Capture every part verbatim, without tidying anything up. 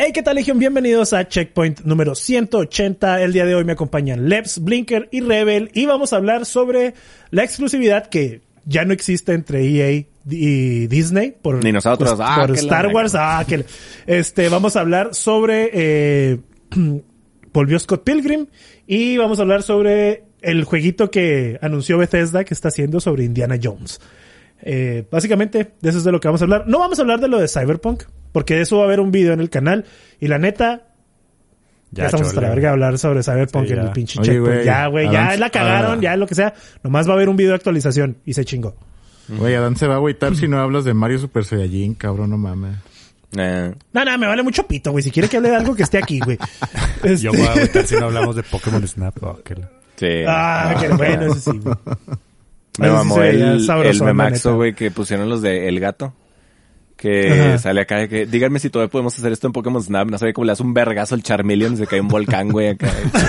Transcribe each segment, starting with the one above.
Hey, ¿qué tal, Legión? Bienvenidos a Checkpoint número ciento ochenta. El día de hoy me acompañan Lebs, Blinker y Rebel y vamos a hablar sobre la exclusividad que ya no existe entre E A y Disney por, Ni nosotros. pues, Ah, por Star Wars. Ah, que este, vamos a hablar sobre eh, volvió Scott Pilgrim y vamos a hablar sobre el jueguito que anunció Bethesda que está haciendo sobre Indiana Jones. Eh, básicamente, de eso es de lo que vamos a hablar. No vamos a hablar de lo de Cyberpunk, porque de eso va a haber un video en el canal. Y la neta, ya, ya estamos hasta la verga de hablar sobre Cyberpunk sí, en el pinche Oye, Checkpoint. Wey, ya, güey, ya Adán, la cagaron, ah, ya lo que sea. Nomás va a haber un video de actualización y se chingó. Güey, Adán se va a agüitar si no hablas de Mario Super Saiyajin, cabrón, no mames. Eh. No, no, me vale mucho pito, güey. Si quiere que hable de algo que esté aquí, güey. Este... Yo voy a agüitar si no hablamos de Pokémon Snap. Oh, que la... Sí. Ah, qué bueno, eso sí, güey. Me mamó sí el, sabroso, el memaxo, güey, que pusieron los de El Gato. Que Ajá. sale acá de que, díganme si todavía podemos hacer esto en Pokémon Snap. No sé, como le das un vergazo al Charmeleon y se cae un volcán, güey, acá.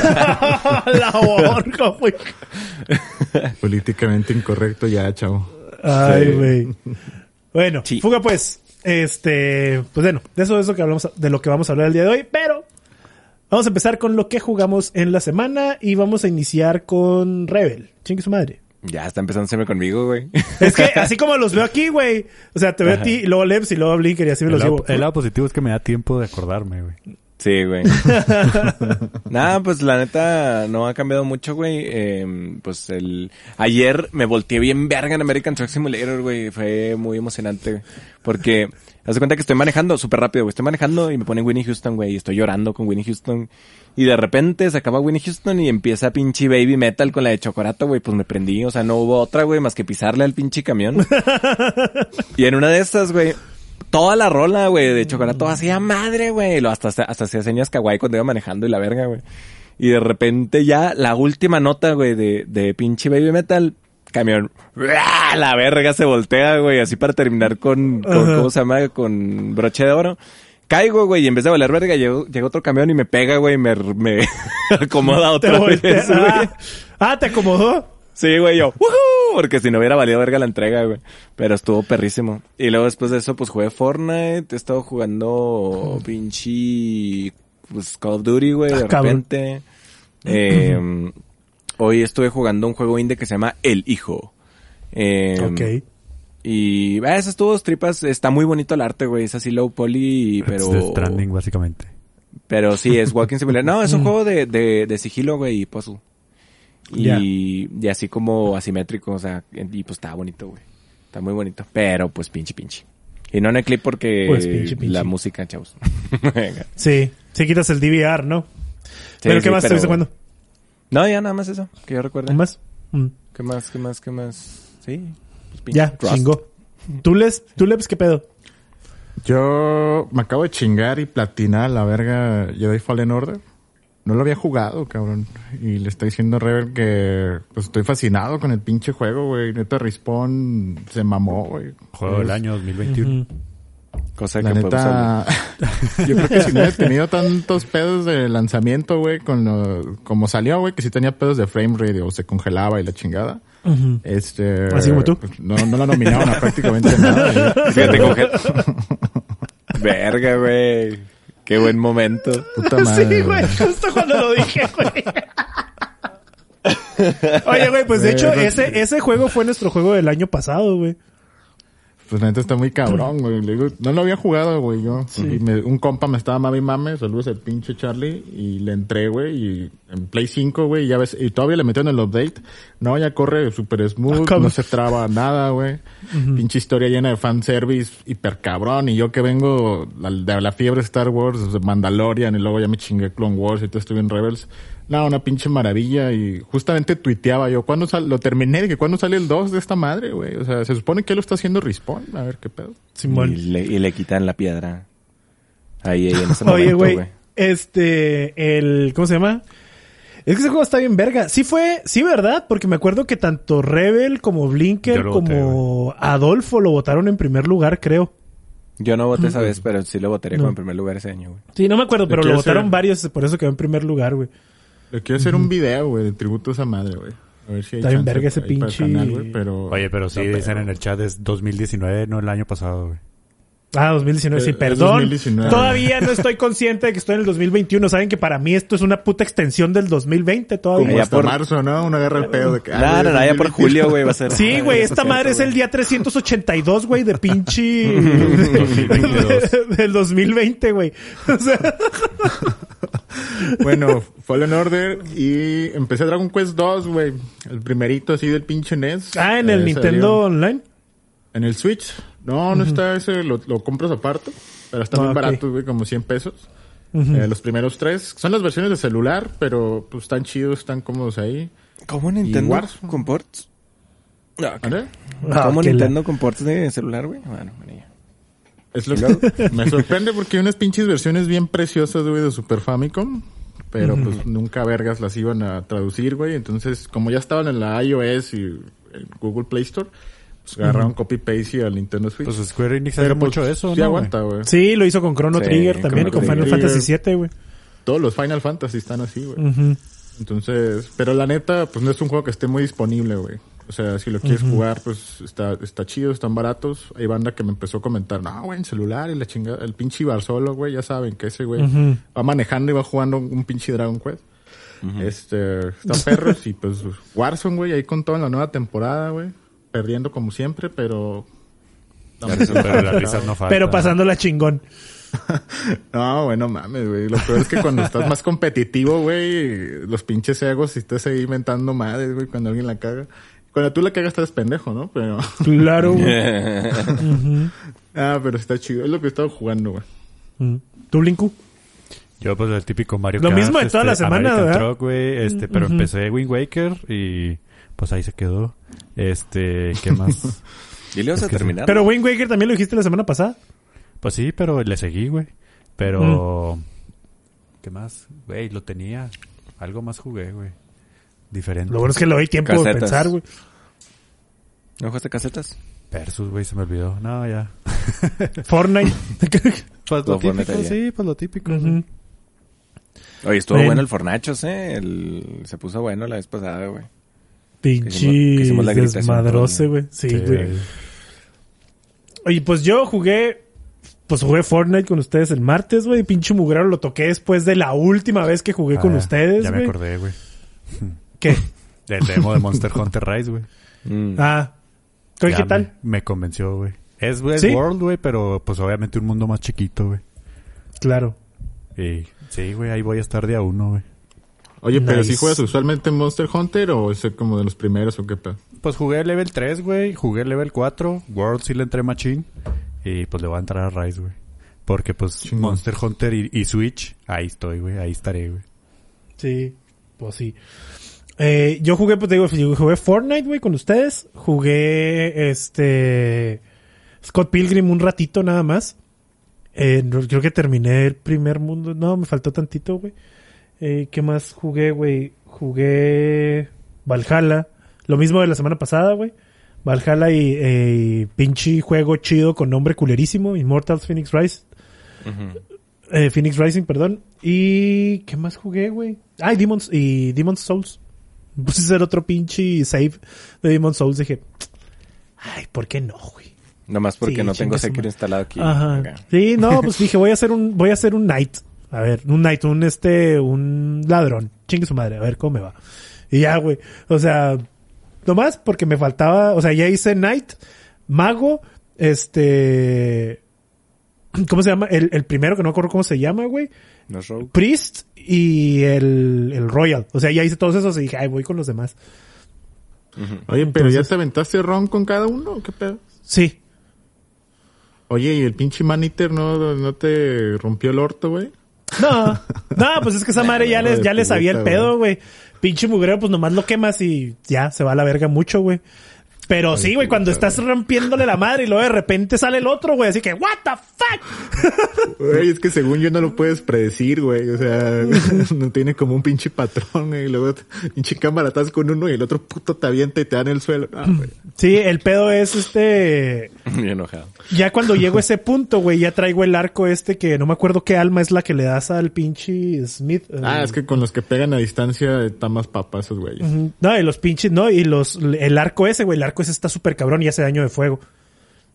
La borca, güey. Políticamente incorrecto ya, chavo. Ay, güey. Sí. Bueno, sí. Fuga pues. Este, pues bueno, de eso es lo que hablamos, de lo que vamos a hablar el día de hoy, pero vamos a empezar con lo que jugamos en la semana y vamos a iniciar con Rebel. Chingue su madre. Ya está empezando siempre conmigo, güey. Es que así como los veo aquí, güey. O sea, te veo Ajá. a ti, y luego a Lebs y luego a Blinker y así me el los lado, llevo. El lado positivo es que me da tiempo de acordarme, güey. Sí, güey. Nada, pues la neta no ha cambiado mucho, güey. Eh, pues el... Ayer me volteé bien verga en American Truck Simulator, güey. Fue muy emocionante, güey. Porque, haz de cuenta que estoy manejando súper rápido, güey. Estoy manejando y me ponen Winnie Houston, güey. Y estoy llorando con Winnie Houston. Y de repente se acaba Winnie Houston y empieza pinche Baby Metal con la de Chocorato, güey. Pues me prendí. O sea, no hubo otra, güey, más que pisarle al pinche camión. Y en una de estas, güey... Toda la rola, güey, de Chocorato hacía madre, güey. Hasta, hasta hacía señas kawaii cuando iba manejando y la verga, güey. Y de repente ya la última nota, güey, de, de pinche Baby Metal, camión. La verga se voltea, güey, así para terminar con, con ¿cómo se llama? Con broche de oro. Caigo, güey, y en vez de valer verga, llega, llega otro camión y me pega, güey, y me, me acomoda otra vez, güey. Ah, ¿te acomodó? Sí, güey, yo, ¡woohoo! Porque si no hubiera valido verga la entrega, güey. Pero estuvo perrísimo. Y luego después de eso, pues jugué Fortnite. He estado jugando pinche, pues Call of Duty, güey, de ah, repente. Eh, hoy estuve jugando un juego indie que se llama El Hijo. Eh, ok. Y, ah, esas estuvo tripas. Está muy bonito el arte, güey. Es así low poly, pero... Es Stranding, básicamente. Pero sí, es Walking Simulator. No, es un juego de, de, de sigilo, güey, y puzzle. Y, yeah. y así como asimétrico, o sea, y pues está bonito, güey. Está muy bonito. Pero pues pinche pinche. Y no en el clip porque pues, pinche, pinche. La música, chavos. Sí, sí quitas el D V R, ¿no? Sí, pero ¿qué sí, más pero... estuviste jugando? No, ya nada más eso, que yo recuerde. ¿Qué más? Mm. ¿Qué más, qué más, qué más? Sí, pues pinche. Ya, Rust. Chingó. ¿Tú les, tú les, qué pedo? Yo me acabo de chingar y platinar la verga Jedi Fallen Order. No lo había jugado, cabrón. Y le estoy diciendo a Rebel que pues estoy fascinado con el pinche juego, güey. Neta, Respawn se mamó, güey. Juego del año dos mil veintiuno. Uh-huh. Cosa la que neta, yo creo que si no hubiera tenido tantos pedos de lanzamiento, güey, con lo, como salió, güey, que si tenía pedos de frame rate o se congelaba y la chingada. Uh-huh. Este... Así como tú. Pues, no, no la nominaron a prácticamente nada. Fíjate, congel... Verga, güey. Qué buen momento. Puta madre. Sí, güey. Justo cuando lo dije, güey. Oye, güey, pues de hecho, ese, ese juego fue nuestro juego del año pasado, güey. Pues la neta está muy cabrón, güey. Le digo, no lo había jugado, güey, yo. Sí. Y me, un compa me estaba mami mame, saludos al pinche Charlie, y le entré, güey, y en Play cinco, güey, ya ves, y todavía le metieron el update. No, ya corre super smooth, oh, no se traba nada, güey. Uh-huh. Pinche historia llena de fanservice, hiper cabrón, y yo que vengo de la fiebre de Star Wars, de Mandalorian, y luego ya me chingué Clone Wars, y todo estuve en Rebels. No, una pinche maravilla, y justamente tuiteaba yo, ¿cuándo sal, lo terminé? De que ¿cuándo sale el dos de esta madre, güey? O sea, se supone que lo está haciendo Respawn, a ver qué pedo. Simón. Y le, y le quitan la piedra. Ahí, ahí en ese momento, oye, güey, este, el, ¿cómo se llama? Es que ese juego está bien verga. Sí fue, sí, ¿verdad? Porque me acuerdo que tanto Rebel como Blinker como voté, Adolfo lo votaron en primer lugar, creo. Yo no voté esa vez, pero sí lo votaría no. como en primer lugar ese año, güey. Sí, no me acuerdo, pero lo votaron hacer... varios, por eso quedó en primer lugar, güey. Le quiero hacer uh-huh. un video, güey, de tributo a esa madre, güey. A ver si hay está bien verga ese pinche... Canal, güey, pero... Oye, pero sí, no, dicen pero... en el chat es dos mil diecinueve, no el año pasado, güey. Ah, dos mil diecinueve, sí, El- el perdón. dos mil diecinueve. Todavía no estoy consciente de que estoy en el dos mil veintiuno. Saben que para mí esto es una puta extensión del dos mil veinte todavía. Como Ya hasta por- marzo, ¿no? Una guerra al pedo de que... ah, No, güey, no, no, ya por dos mil veintiuno. julio, güey, va a ser. Sí, güey, esta Cierto, madre es güey. el día trescientos ochenta y dos, güey, de pinche... dos mil veintidós. del dos mil veinte, güey. O sea, Bueno, Fallen Order y empecé Dragon Quest dos, güey. El primerito así del pinche N E S. ah, en el Eh, Nintendo salió Online. En el Switch. No, no está ese, lo, lo compras aparte. Pero está Ah, muy ok. barato, güey, como cien pesos. Eh, los primeros tres. Son las versiones de celular, pero pues están chidos, están cómodos ahí. ¿Cómo Nintendo Warzone. con ports? No, ¿Vale? Ah, ¿Cómo que la- Nintendo con ports de celular, güey? Bueno, bueno, ya. Es lo que me sorprende porque hay unas pinches versiones bien preciosas, güey, de Super Famicom. Pero pues nunca vergas las iban a traducir, güey. Entonces, como ya estaban en la iOS y en Google Play Store, pues agarraron copy-paste y al Nintendo Switch. Pues Square Enix hace pero pues, mucho eso, sí ¿no? aguanta, güey. Sí, lo hizo con Chrono Sí, Trigger también y con Chrono Final Trigger. Fantasy siete, güey. Todos los Final Fantasy están así, güey. Ujú. Entonces, pero la neta, pues no es un juego que esté muy disponible, güey. O sea, si lo quieres jugar, pues está, está chido, están baratos. Hay banda que me empezó a comentar, no, güey, en celular y la chingada, el pinche Ibar solo, güey, ya saben que ese güey Ujú. va manejando y va jugando un pinche Dragon Quest. Este, están perros y pues Warzone, güey, ahí con todo en la nueva temporada, güey. Perdiendo como siempre, pero... Pero las risas no faltan. Pero pasándola chingón. No, bueno, mames, güey. Lo peor es que cuando estás más competitivo, güey, los pinches egos y estás ahí inventando madres, güey, cuando alguien la caga. Cuando tú la cagas estás pendejo, ¿no? Pero... Claro, güey. ah, pero está chido. Es lo que he estado jugando, güey. Mm. ¿Tú, Blinku? Yo, pues, el típico Mario Lo Kart. mismo de toda la semana, American ¿verdad? Truck, güey. Este, pero empecé Wind Waker y, pues, ahí se quedó. Este, ¿qué más? ¿Y le vas a Es que terminar? Pero Wind Waker también lo dijiste la semana pasada. Pues sí, pero le seguí, güey. Pero... ¿Qué más? Güey, lo tenía. Algo más jugué, güey. Diferente. Lo bueno es que le doy tiempo de Casetas. pensar, güey. ¿No jugaste casetas? Versus, güey, se me olvidó. No, ya. Fortnite. Pues lo Lo típico, Fortnite ya. sí, pues lo típico. Ujú. güey. Oye, estuvo Ven. bueno el Fornachos, ¿eh? El... Se puso bueno la vez pasada, güey. Pinche que hicimos la gritación desmadroce, por- güey. Sí, Sí, güey. Oye, pues yo jugué... Pues jugué Fortnite con ustedes el martes, güey. Pinche mugrero lo toqué después de la última vez que jugué con Ah, ustedes, Ya me güey. acordé, güey. ¿Qué? Del demo de Monster Hunter Rise, güey. Mm. Ah. ¿Qué, Ya ¿qué tal? Me, me convenció, güey. Es, es ¿Sí? World, güey, pero pues obviamente un mundo más chiquito, güey. Claro. Y sí, güey, ahí voy a estar día uno, güey. Oye, pero Nice. si juegas usualmente en Monster Hunter o es como de los primeros o qué pedo. Pues jugué level tres, güey. Jugué level cuatro. World sí le entré machín. Y pues le voy a entrar a Rise, güey. Porque pues Chingón. Monster Hunter y, y Switch, ahí estoy, güey. Ahí estaré, güey. Sí. Pues sí. Eh, yo jugué, pues te digo, yo jugué Fortnite, güey, con ustedes. Jugué, este... Scott Pilgrim un ratito nada más. Eh, no- creo que terminé el primer mundo. No, me faltó tantito, güey. Eh, ¿qué más jugué, güey? Jugué Valhalla. Lo mismo de la semana pasada, güey. Valhalla y, eh, y pinche juego chido con nombre culerísimo. Immortals Phoenix Rise. Ujú. Eh, Phoenix Rising, perdón. Y... ¿qué más jugué, güey? Ah, y Demon's, y Demon's Souls. Puse a hacer otro pinche save de Demon's Souls. Dije... Ay, ¿por qué no, güey? Nomás porque Sí, no tengo chingue su Sekiro madre. instalado aquí. Ajá. Acá. Sí, no, pues dije, voy a hacer un, voy a hacer un knight. A ver, un knight, un este, un ladrón. Chingue su madre, a ver cómo me va. Y ya, güey. O sea, nomás porque me faltaba, o sea, ya hice knight, mago, este, ¿cómo se llama? El, el primero que no me acuerdo cómo se llama, güey. No es Rogue. Priest y el, el Royal. O sea, ya hice todos esos y dije, ay, voy con los demás. Oye, pero ¿ya Entonces- te aventaste ron con cada uno o qué pedo? Sí. Oye, ¿y el pinche Man-Eater no, no te rompió el orto, güey? No, no, pues es que esa madre ya Hijo les, de ya le sabía el puta, pedo, güey. Pinche mugrero, pues nomás lo quemas y ya, se va a la verga mucho, güey. Pero sí, güey, cuando estás rompiéndole la madre y luego de repente sale el otro, güey, así que, what the fuck? Güey, es que según yo no lo puedes predecir, güey. O sea, no tiene como un pinche patrón, güey. Y luego, pinche cámara, estás con uno y el otro puto te avienta y te da en el suelo. Ah, güey. Sí, el pedo es este... Bien enojado. Ya cuando llego a ese punto, güey, ya traigo el arco este que no me acuerdo qué alma es la que le das al pinche Smith. Ah, eh, es que con los que pegan a distancia están más papas esos güeyes. Ujú. No, y los pinches, no, y los, el arco ese, güey, el arco ese está súper cabrón y hace daño de fuego.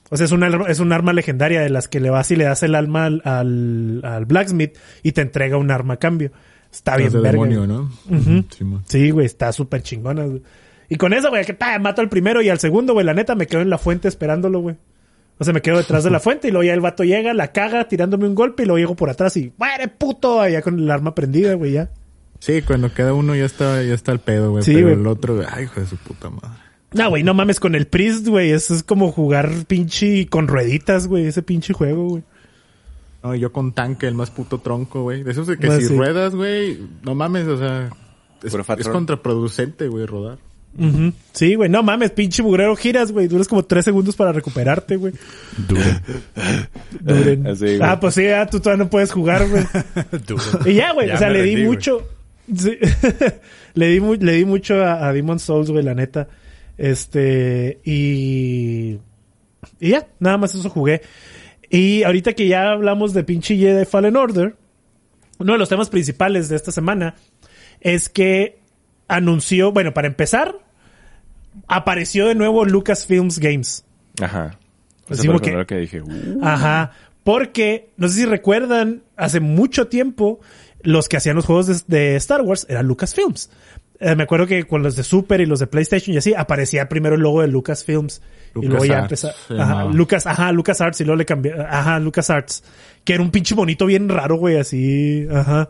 O sea, es una, es un arma legendaria de las que le vas y le das el alma al, al, al blacksmith y te entrega un arma a cambio. Está bien de verga. demonio, ¿no? Uh-huh. Sí, man. Sí, güey, está súper chingona, güey. Y con eso, güey, que pa, mato al primero y al segundo, güey, la neta me quedo en la fuente esperándolo, güey. O sea, me quedo detrás de la fuente y luego ya el vato llega, la caga tirándome un golpe y luego llego por atrás y ¡muere, puto! Allá con el arma prendida, güey, ya. Sí, cuando queda uno ya está, ya está el pedo, güey. Sí, pero güey. el otro, ay, hijo de su puta madre. No, güey, no mames, con el Priest, güey, eso es como jugar pinche con rueditas, güey, ese pinche juego, güey. No, yo con tanque, el más puto tronco, güey. De esos de que Pues si sí. ruedas, güey, no mames, o sea, es, Puro patrón. es contraproducente, güey, rodar. Uh-huh. Sí, güey, no mames, pinche mugrero giras, güey, duras como tres segundos para recuperarte, güey. Duro. Duren. Así, güey. Ah, pues sí, ah, tú todavía no puedes jugar, güey. Duro. Y ya, güey, Ya o sea, me le di rendí, güey. mucho. Sí. le di mu- le di mucho a, a Demon's Souls, güey, la neta. Este, y y ya, nada más eso jugué. Y ahorita que ya hablamos de pinche Jedi Fallen Order, uno de los temas principales de esta semana es que anunció, bueno, para empezar, apareció de nuevo Lucasfilms Games. Ajá. Eso Así fue lo como que- primero que dije. Uh, Ajá. Porque, no sé si recuerdan, hace mucho tiempo, los que hacían los juegos de, de Star Wars eran Lucasfilms. Eh, me acuerdo que con los de Super y los de PlayStation y así, aparecía primero el logo de Lucasfilms. y luego ya LucasArts, empezó. se Ajá, llamaba. Lucas, ajá, LucasArts y luego le cambió. Ajá, LucasArts. Que era un pinche bonito bien raro, güey, así. Ajá.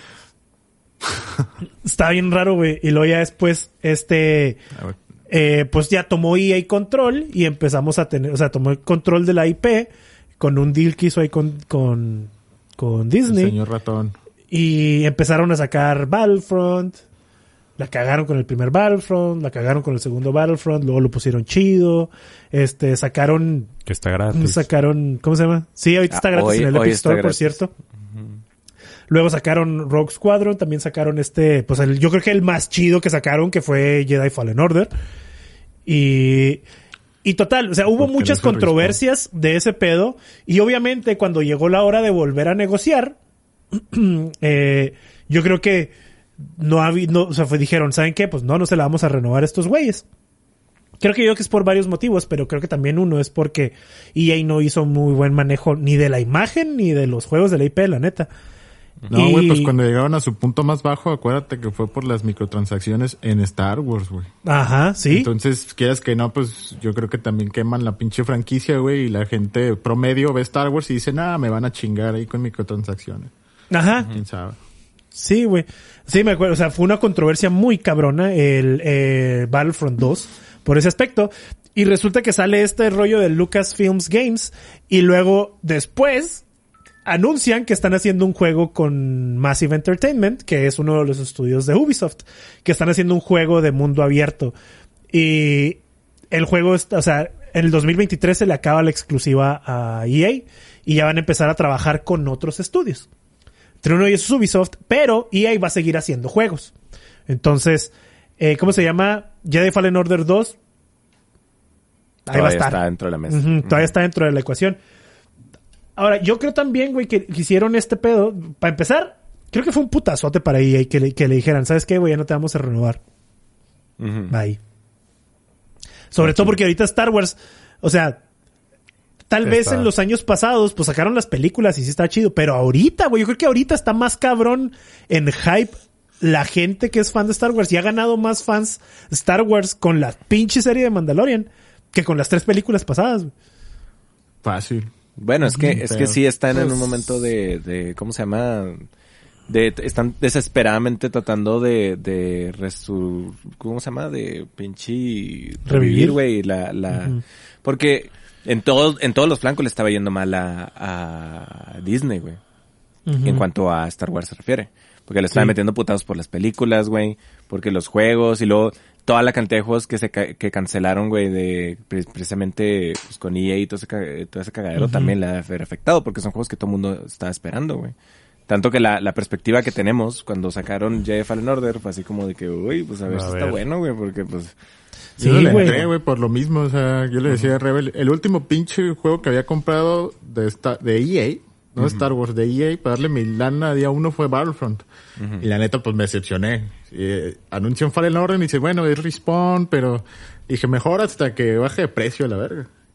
Estaba bien raro, güey. Y luego ya después, este... A ver. Eh, pues ya tomó E A control y empezamos a tener, o sea, tomó el control de la I P con un deal que hizo ahí con, con, con El Disney señor ratón. y empezaron a sacar Battlefront, la cagaron con el primer Battlefront, la cagaron con el segundo Battlefront, luego lo pusieron chido, este, sacaron, Que está gratis. sacaron, ¿cómo se llama? Sí, ahorita está Ah, gratis hoy- en el hoy Epic está Store, por gratis. cierto. Luego sacaron Rogue Squadron, también sacaron este, pues el, yo creo que el más chido que sacaron, que fue Jedi Fallen Order. Y, y total, o sea, hubo Porque muchas no se controversias de ese pedo. Y obviamente cuando llegó la hora de volver a negociar, eh, yo creo que no había, no, o sea, fue, dijeron, ¿saben qué? Pues no, no se la vamos a renovar a estos güeyes. Creo que yo creo que es por varios motivos, pero creo que también uno es porque E A no hizo muy buen manejo ni de la imagen ni de los juegos de la I P, la neta. No, Y- güey, pues cuando llegaron a su punto más bajo, acuérdate que fue por las microtransacciones en Star Wars, güey. Ajá, sí. Entonces, quieras que no, pues yo creo que también queman la pinche franquicia, güey, y la gente promedio ve Star Wars y dice, nah, me van a chingar ahí con microtransacciones. Ajá. ¿Quién sabe? Sí, güey. Sí, me acuerdo. O sea, fue una controversia muy cabrona el eh, Battlefront dos por ese aspecto. Y resulta que sale este rollo de Lucasfilms Games y luego después anuncian que están haciendo un juego con Massive Entertainment, que es uno de los estudios de Ubisoft, que están haciendo un juego de mundo abierto. Y el juego está, o sea, en el dos mil veintitrés se le acaba la exclusiva a E A y ya van a empezar a trabajar con otros estudios. Entre uno de ellos es Ubisoft, pero E A va a seguir haciendo juegos. Entonces, eh, ¿cómo se llama? Jedi Fallen Order dos. Ahí va a todavía estar. está dentro de la mesa. Ujú, todavía está dentro de la ecuación. Ahora, yo creo también, güey, que que hicieron este pedo. Para empezar, creo que fue un putazote para E A que le, que le dijeran, ¿sabes qué, güey? Ya no te vamos a renovar. Ujú. Bye. Sobre todo porque ahorita Star Wars, o sea, tal Está. vez en los años pasados, pues sacaron las películas y sí está chido. Pero ahorita, güey, yo creo que ahorita está más cabrón en hype la gente que es fan de Star Wars. Y ha ganado más fans Star Wars con la pinche serie de Mandalorian que con las tres películas pasadas, güey. Fácil. Bueno, es que, es que Pero, sí están en pues- un momento de, de, ¿cómo se llama? De, están desesperadamente tratando de, de resur, ¿cómo se llama? De pinche Revivir. revivir, güey, la, la, Ujú. porque en todos, en todos los flancos le estaba yendo mal a, a Disney, güey. Ujú. En cuanto a Star Wars se refiere. Porque le estaban Sí. metiendo putados por las películas, güey. Porque los juegos y luego toda la cantidad de juegos que se ca- que cancelaron, güey, de pre- precisamente pues, con E A y todo ese, ca- todo ese cagadero Ujú. también le ha afectado porque son juegos que todo el mundo estaba esperando, güey. Tanto que la, la perspectiva que tenemos cuando sacaron Jedi Fallen Order fue así como de que, uy, pues a ver A si está ver. bueno, güey, porque pues... Sí, Yo no le güey. entré, güey, por lo mismo. O sea, yo le decía a Rebel, el último pinche juego que había comprado de, esta, de E A, no de Star Wars, de E A, para darle mi lana día uno fue Battlefront. Y la neta, pues me decepcioné. Eh, anuncian Fallen Order y dice, bueno, es Respawn, pero dije, mejor hasta que baje de precio, la verga.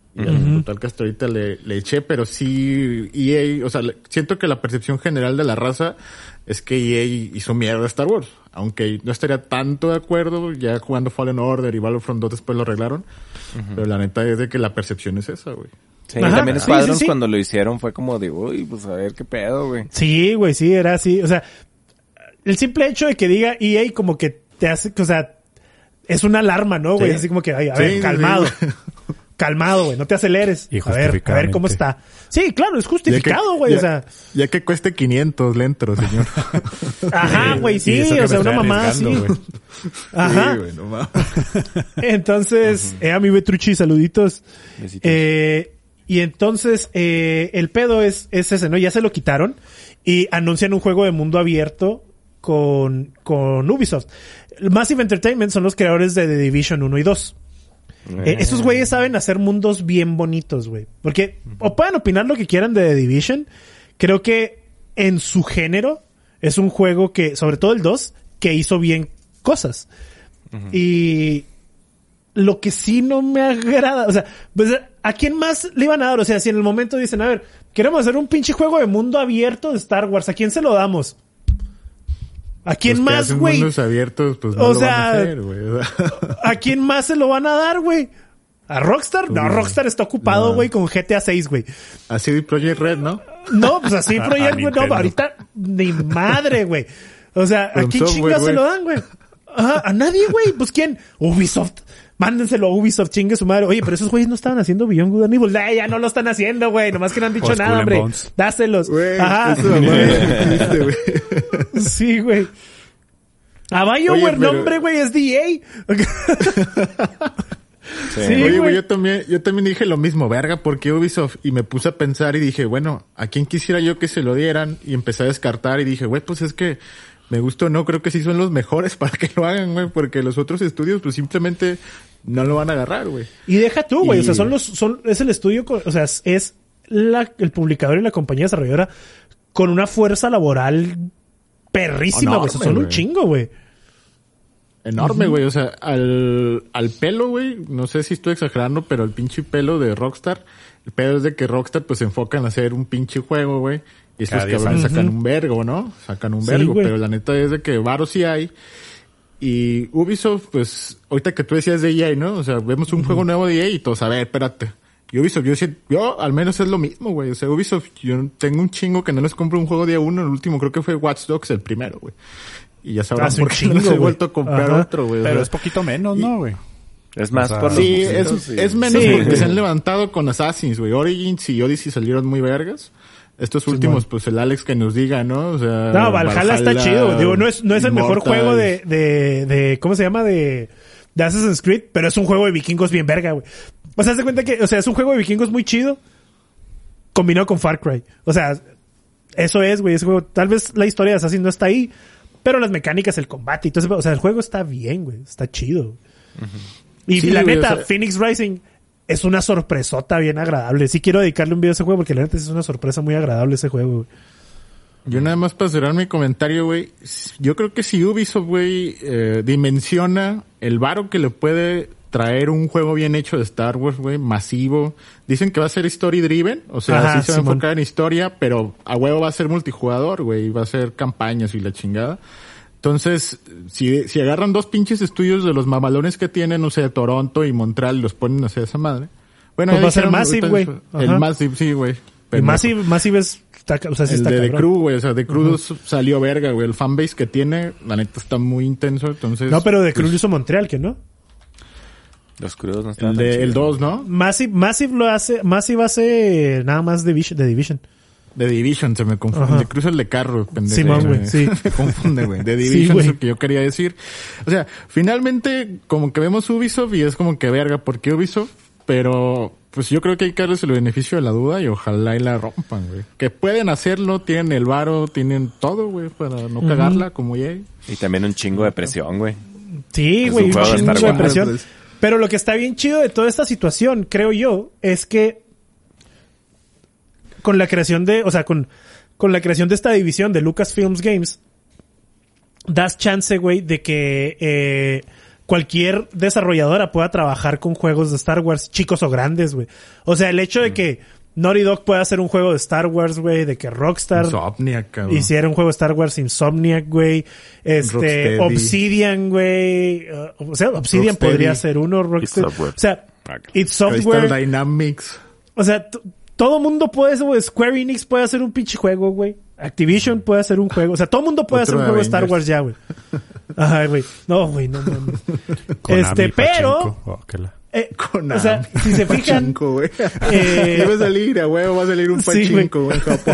Y uh-huh. total que hasta ahorita le, le eché, pero sí E A, o sea, le, siento que la percepción general de la raza es que E A hizo mierda a Star Wars. Aunque no estaría tanto de acuerdo, ya jugando Fallen Order y Battlefront dos después lo arreglaron. Uh-huh. Pero la neta es de que la percepción es esa, güey. Sí, Ajá, también sí, Squadrons sí, sí. cuando lo hicieron fue como de, uy, pues a ver qué pedo, güey. Sí, güey, sí, era así. O sea, el simple hecho de que diga E A como que te hace, o sea, es una alarma, ¿no, güey? Sí. Así como que, ay, a ver, sí, calmado. Sí, calmado, güey, no te aceleres. Y a ver, a ver cómo está. Sí, claro, es justificado, güey, o sea. Ya que cueste quinientos, le entro, señor. Ajá, güey, sí, o sea, una mamá así. Ajá. Sí, güey, no mames. Entonces, uh-huh. eh, a mi Betrucci, saluditos. Besitos. Eh, y entonces, eh, el pedo es, es ese, ¿no? Ya se lo quitaron y anuncian un juego de mundo abierto con, con Ubisoft. Massive Entertainment son los creadores de The Division uno y dos. Eh, esos güeyes saben hacer mundos bien bonitos, güey. Porque, o pueden opinar lo que quieran de The Division. Creo que en su género es un juego que, sobre todo el dos, que hizo bien cosas. Uh-huh. Y lo que sí no me agrada, o sea, pues, ¿a quién más le iban a dar? O sea, si en el momento dicen, a ver, queremos hacer un pinche juego de mundo abierto de Star Wars, ¿a quién se lo damos? ¿A quién pues más, güey? Mundos abiertos, pues no o lo sea, van a hacer, güey. ¿A quién más se lo van a dar, güey? ¿A Rockstar? No, Rockstar está ocupado, güey, no. con G T A seis, güey. Así de Project Red, ¿no? No, pues así Project Red, no, ahorita ni madre, güey. O sea, ¿a quién chingas se lo dan, güey? Ajá, a nadie, güey. Pues ¿quién? Ubisoft. Mándenselo a Ubisoft, chingue su madre. Oye, pero esos güeyes no estaban haciendo Beyond Good and Evil. Eh, ya no lo están haciendo, güey. Nomás que no han dicho nada, hombre. Dáselos. Güey, ajá. Eso existe, güey. Sí, güey. A BioWare, pero... nombre, güey, es D A. Sí. Sí, oye, güey, yo también, yo también dije lo mismo, verga, porque Ubisoft, y me puse a pensar y dije, bueno, ¿a quién quisiera yo que se lo dieran? Y empecé a descartar y dije, güey, pues es que me gustó, no, creo que sí son los mejores para que lo hagan, güey, porque los otros estudios, pues simplemente no lo van a agarrar, güey. Y deja tú, güey, y... o sea, son los, son, es el estudio, con, o sea, es la, el publicador y la compañía desarrolladora con una fuerza laboral perrísima, güey, o sea, son un chingo, güey. Enorme, güey, uh-huh. o sea, al, al pelo, güey, no sé si estoy exagerando, pero el pinche pelo de Rockstar, el pedo es de que Rockstar pues se enfoca en hacer un pinche juego, güey, y estos cabrones sacan uh-huh. un vergo, ¿no? Sacan un vergo, sí, pero la neta es de que varo sí hay, y Ubisoft, pues, ahorita que tú decías de E A, ¿no? O sea, vemos un uh-huh. juego nuevo de E A y todos, a ver, espérate. Y Ubisoft, yo, yo al menos es lo mismo, güey, o sea, Ubisoft, yo tengo un chingo que no les compro un juego día uno, el último creo que fue Watch Dogs, el primero, güey. Y ya sabrán por qué no se he vuelto a comprar Ajá. otro, güey. Pero sea, es poquito menos, ¿no, güey? Es más o sea, por sí, los es, musitos, es menos sí, porque güey. se han levantado con Assassins, güey. Origins y Odyssey salieron muy vergas. Estos sí, últimos, man. Pues el Alex que nos diga, ¿no? O sea, no, Valhalla, Valhalla está chido. Digo, no es, no es el mejor juego de, de, de, ¿cómo se llama? De, de Assassin's Creed, pero es un juego de vikingos bien verga, güey. O sea, haz de cuenta que, o sea, es un juego de vikingos muy chido combinado con Far Cry. O sea, eso es, güey, ese juego. Tal vez la historia de Assassin no está ahí, pero las mecánicas, el combate y todo eso, o sea, el juego está bien, güey, está chido. Uh-huh. Y sí, la güey, neta, o sea, Phoenix Rising es una sorpresota bien agradable. Sí quiero dedicarle un video a ese juego porque la neta es una sorpresa muy agradable ese juego, güey. Yo nada más para cerrar mi comentario, güey, yo creo que si Ubisoft, güey, eh, dimensiona el varo que le puede traer un juego bien hecho de Star Wars, güey, masivo. Dicen que va a ser story driven, o sea, Ajá, sí se va a enfocar en historia, pero a huevo va a ser multijugador, güey, va a ser campañas y la chingada. Entonces, si, si agarran dos pinches estudios de los mamalones que tienen, no sé, Toronto y Montreal y los ponen a hacer esa madre. Bueno, pues va a ser Massive, güey. El Massive, sí, güey. El Massive, Massive es, está, o sea, sí el está de cabrón. The Crew, güey, o sea, The Crew uh-huh. salió verga, güey. El fanbase que tiene, la neta está muy intenso, entonces. No, pero The Crew pues, lo hizo Montreal, ¿que no? Los crudos no están el, de, el dos, ¿no? Massive, Massive lo hace, Massive hace nada más Division, de Division. De Division, se me confunde. De Cruz el de carro, pendejo. Sí, man, güey, sí. Me confunde, güey. De Division sí, es lo que yo quería decir. O sea, finalmente, como que vemos Ubisoft y es como que verga, ¿por qué Ubisoft? Pero, pues yo creo que hay que darles el beneficio de la duda y ojalá y la rompan, güey. Que pueden hacerlo, tienen el varo, tienen todo, güey, para no cagarla uh-huh. como ya. Y también un chingo de presión, güey. Sí, güey, un, un chingo de presión. Pues, pero lo que está bien chido de toda esta situación, creo yo, es que con la creación de, o sea, con, con la creación de esta división de Lucasfilms Games, das chance, güey, de que eh, cualquier desarrolladora pueda trabajar con juegos de Star Wars, chicos o grandes, güey. O sea, el hecho de que Naughty Dog pueda hacer un juego de Star Wars, güey, de que Rockstar Insomniac, cabrón. hiciera un juego de Star Wars, Insomniac, güey, este, Rocksteady. Obsidian, güey, uh, o sea, Obsidian Rocksteady. podría ser uno, Rockstar, It's Software. o sea, It's Crystal Software, Dynamics. o sea, t- todo mundo puede, güey, Square Enix puede hacer un pinche juego, güey, Activision puede hacer un juego, o sea, todo mundo puede Otro hacer un juego de Avengers. Star Wars ya, güey. Ajá, güey, no, güey, no mames. Konami, Este, pero, Pachinko. Oh, que la- eh, Konami. o sea, si se fijan, Pachinko, güey. eh, Iba a salir, a huevo, va a salir un Sí, güey. pachinko, güey, en Japón.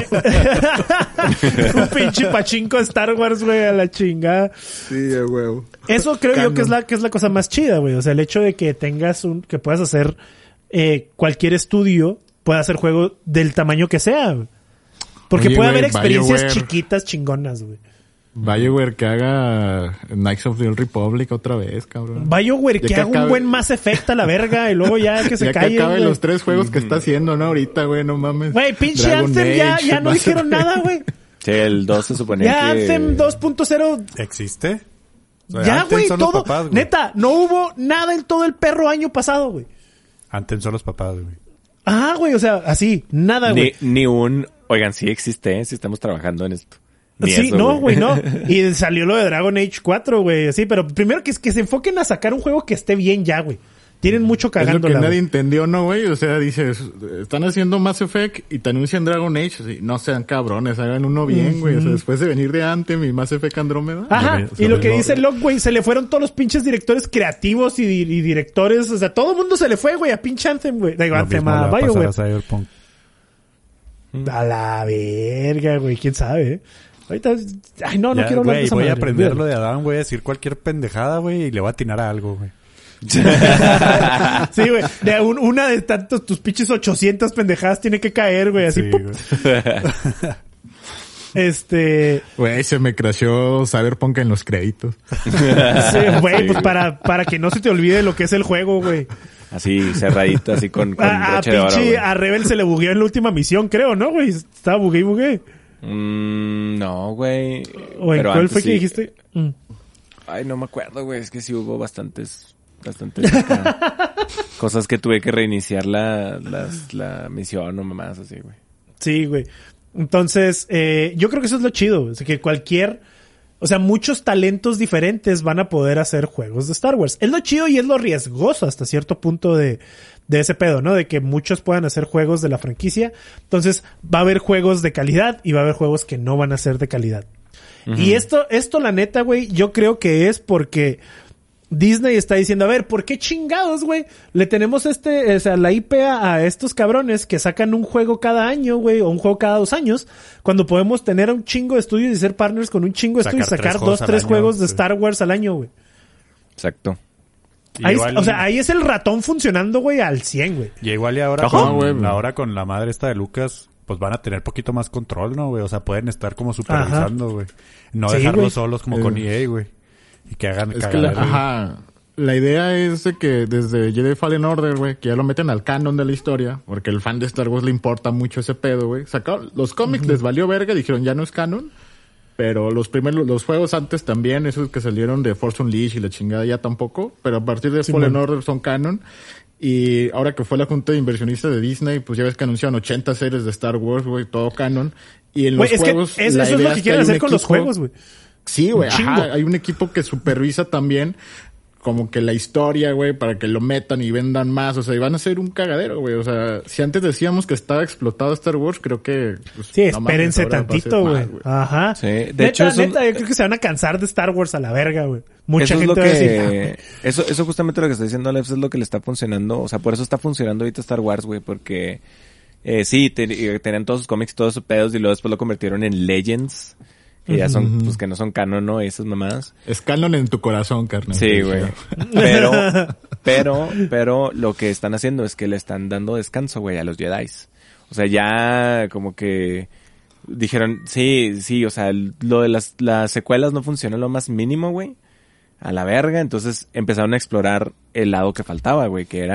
un pinche pachinko de Star Wars, güey, a la chingada. Sí, a huevo. Eso creo yo Canon. que es la que es la cosa más chida, güey. O sea, el hecho de que tengas un, que puedas hacer eh, cualquier estudio pueda hacer juego del tamaño que sea, güey. Porque Oye, puede güey, haber experiencias BioWare. chiquitas chingonas, güey. BioWare que haga Knights of the Old Republic otra vez, cabrón. BioWare Ya que que haga un acabe- buen Mass Effect a la verga y luego ya que se ya que calle. acabe güey. los tres juegos que está haciendo, ¿no? Ahorita, güey, no mames. Güey, pinche Dragon Anthem ya, Age, ya no Mass dijeron Effect. nada, güey. Sí, el dos se suponía Ya que... Anthem dos punto cero. ¿Existe? O sea, Ya, Anthem güey, son los todo. papás, güey. Neta, no hubo nada en todo el perro año pasado, güey. Anthem son los papás, güey. Ah, güey, o sea, así, nada, Ni, güey. ni un... Oigan, sí existe, ¿eh? Sí estamos trabajando en esto. Ni Sí, eso, no, güey, no. Y salió lo de Dragon Age cuatro, güey, así, pero primero que, que se enfoquen a sacar un juego que esté bien ya, güey. Tienen mucho Es lo que cagándola, nadie güey. entendió, ¿no, güey? O sea, dices, están haciendo Mass Effect y te anuncian Dragon Age. Así, no sean cabrones, hagan uno bien, güey. O sea, después de venir de Anthem y Mass Effect Andrómeda. Ajá, Sobre- y lo sobre que lo- dice Locke, güey, se le fueron todos los pinches directores creativos y, di- y directores, o sea, todo el mundo se le fue, güey, a pinche Anthem, güey. Digo, Lo Anthem mismo le a va a pasar BioWare. a Cyberpunk. A la verga, güey, quién sabe, eh. Ahorita, ay, no, no Ya, quiero hablar de güey, esa voy a madre, aprender olvídalo. lo de Adán, voy a decir cualquier pendejada, güey, y le voy a atinar a algo, güey. Sí, güey, de un- una de tantos, tus pinches ochocientas pendejadas tiene que caer, güey, así, Sí, ¡pup! güey. Este, Güey, se me crasheó Cyberpunk en los créditos. sí, güey, Sí, pues güey. para, para que no se te olvide lo que es el juego, güey. Así, cerradito, así con, con A, a broche de oro, pinche, güey. a Rebel se le bugueó en la última misión, creo, ¿no, güey? Estaba bugué y bugué. Mm, no, güey. ¿O en Pero cuál antes fue que sí. dijiste? Mm. Ay, no me acuerdo, güey. Es que sí hubo bastantes... Bastantes acá, cosas que tuve que reiniciar la, las, la misión o más así, güey. Sí, güey. Entonces, eh, yo creo que eso es lo chido. O sea, que cualquier... O sea, muchos talentos diferentes van a poder hacer juegos de Star Wars. Es lo chido y es lo riesgoso hasta cierto punto de, de ese pedo, ¿no? De que muchos puedan hacer juegos de la franquicia. Entonces, va a haber juegos de calidad y va a haber juegos que no van a ser de calidad. Uh-huh. Y esto, esto la neta, güey, yo creo que es porque Disney está diciendo, a ver, ¿por qué chingados, güey? Le tenemos este, o sea, la I P a, a estos cabrones que sacan un juego cada año, güey, o un juego cada dos años, cuando podemos tener un chingo de estudios y ser partners con un chingo de Sacar estudios y sacar tres dos, juegos al tres año, juegos de sí. Star Wars al año, güey. Exacto. Y Ahí, igual- O sea, ahí es el ratón funcionando, güey, al cien, güey. Y igual y ahora, Ajá, con, güey. ahora con la madre esta de Lucas, pues van a tener poquito más control, ¿no, güey? O sea, pueden estar como supervisando, güey. No Sí, dejarlos güey. solos como Eh. con E A, güey. Y que hagan Es que la, cagadero, güey. ajá, la idea es de que desde Jedi Fallen Order, güey, que ya lo meten al canon de la historia, porque el fan de Star Wars le importa mucho ese pedo, güey. Sacaron, los cómics les valió verga, dijeron ya no es canon, pero los primeros, los juegos antes también, esos que salieron de Force Unleashed y la chingada ya tampoco, pero a partir de Sí, Fallen man. Order son canon. Y ahora que fue la junta de inversionistas de Disney, pues ya ves que anunciaron ochenta series de Star Wars, güey, todo canon. Y en los Güey, es que juegos, es- la eso es idea lo que es quieren hay hacer un con los equipo- juegos, güey. Sí, güey, Un chingo. ajá. Hay un equipo que supervisa también como que la historia, güey, para que lo metan y vendan más. O sea, y van a ser un cagadero, güey. O sea, si antes decíamos que estaba explotado Star Wars, creo que... pues, Sí, no mames, espérense ahora va a ser tantito, más, güey. Ajá. Sí, de neta, hecho, eso- neta, yo creo que se van a cansar de Star Wars a la verga, güey. Mucha eso gente es lo va a decir, que... Eso, eso justamente lo que está diciendo Alex es lo que le está funcionando. O sea, por eso está funcionando ahorita Star Wars, güey, porque... Eh, sí, te- eh, tenían todos sus cómics, todos sus pedos, y luego después lo convirtieron en Legends. Que ya son, pues que no son canon, ¿no? Y esas mamadas. Es canon en tu corazón, carnal. Sí, güey. Pero, pero, pero lo que están haciendo es que le están dando descanso, güey, a los Jedis. O sea, ya como que dijeron, sí, sí, o sea, lo de las, las secuelas no funcionó lo más mínimo, güey. A la verga. Entonces empezaron a explorar el lado que faltaba, güey, que era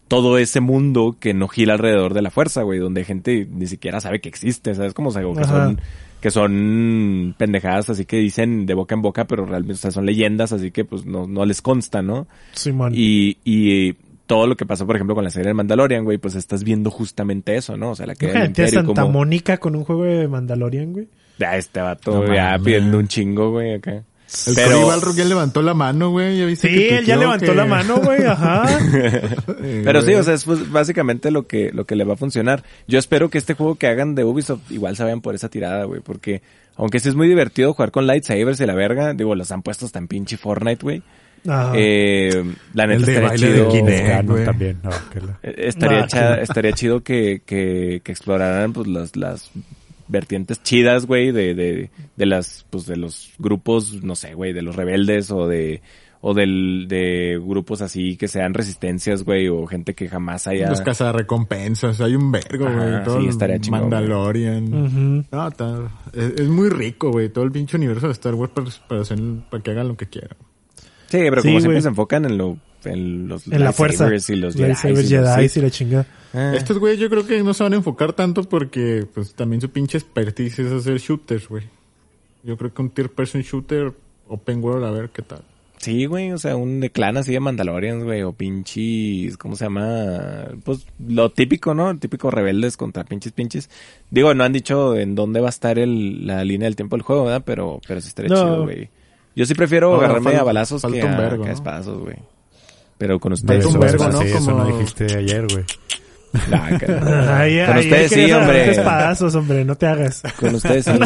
todo ese mundo que no gira alrededor de la fuerza, güey, donde gente ni siquiera sabe que existe, ¿sabes? Como, o sea, que son, que son pendejadas así que dicen de boca en boca, pero realmente, o sea, son leyendas, así que pues no, no les consta, ¿no? Sí, man. Y, y todo lo que pasó, por ejemplo, con la serie de Mandalorian, güey, pues estás viendo justamente eso, ¿no? O sea, la que Gente de Santa como... Mónica con un juego de Mandalorian, güey. Ya, este vato, no, ya pidiendo un chingo, güey, acá. El pero Balrog ya levantó la mano, güey. ¿Ya viste sí, que él ya levantó que... la mano, güey, ajá. Pero sí, o sea, es pues, básicamente lo que, lo que le va a funcionar. Yo espero que este juego que hagan de Ubisoft igual se vayan por esa tirada, güey, porque aunque sí es muy divertido jugar con lightsabers y la verga, digo, los han puesto hasta en pinche Fortnite, güey. Eh, la neta el de estaría baile chido. De Kinect, también. No, que la... Estaría, no, cha, que... estaría chido que, que, que exploraran pues las, las vertientes chidas, güey, de, de, de las, pues de los grupos, no sé, güey, de los rebeldes o de, o del, de grupos así que sean resistencias, güey, o gente que jamás haya... Los cazarrecompensas, hay un vergo, güey, todo sí, estaría chingón, Mandalorian. Uh-huh. No, está, es, es muy rico, güey, todo el pinche universo de Star Wars para, para, hacer, para que hagan lo que quieran. Sí, pero sí, como wey. siempre se enfocan en lo, en los en la fuerza y los Jedi y, Jedi y la chingada. Ah. Estos güey yo creo que no se van a enfocar tanto porque pues también su pinche expertise es hacer shooters, güey. Yo creo que un tier person shooter open world, a ver qué tal. Sí, güey, o sea, un de clan así de Mandalorians, güey, o pinches, ¿cómo se llama? Pues lo típico, ¿no? El típico rebeldes contra pinches pinches. Digo, no han dicho en dónde va a estar el, la línea del tiempo del juego, ¿verdad? Pero, pero sí estaría no. chido, güey. Yo sí prefiero no, agarrarme falta, a balazos que a, vergo, que a espadazos, güey. Pero con ustedes... Falta un vergo, ¿no? Sí, Como... eso no dijiste ayer, güey. Nah, que... ay, con ay, ustedes sí, hombre. Espadazos, hombre, no te hagas. Con ustedes sí.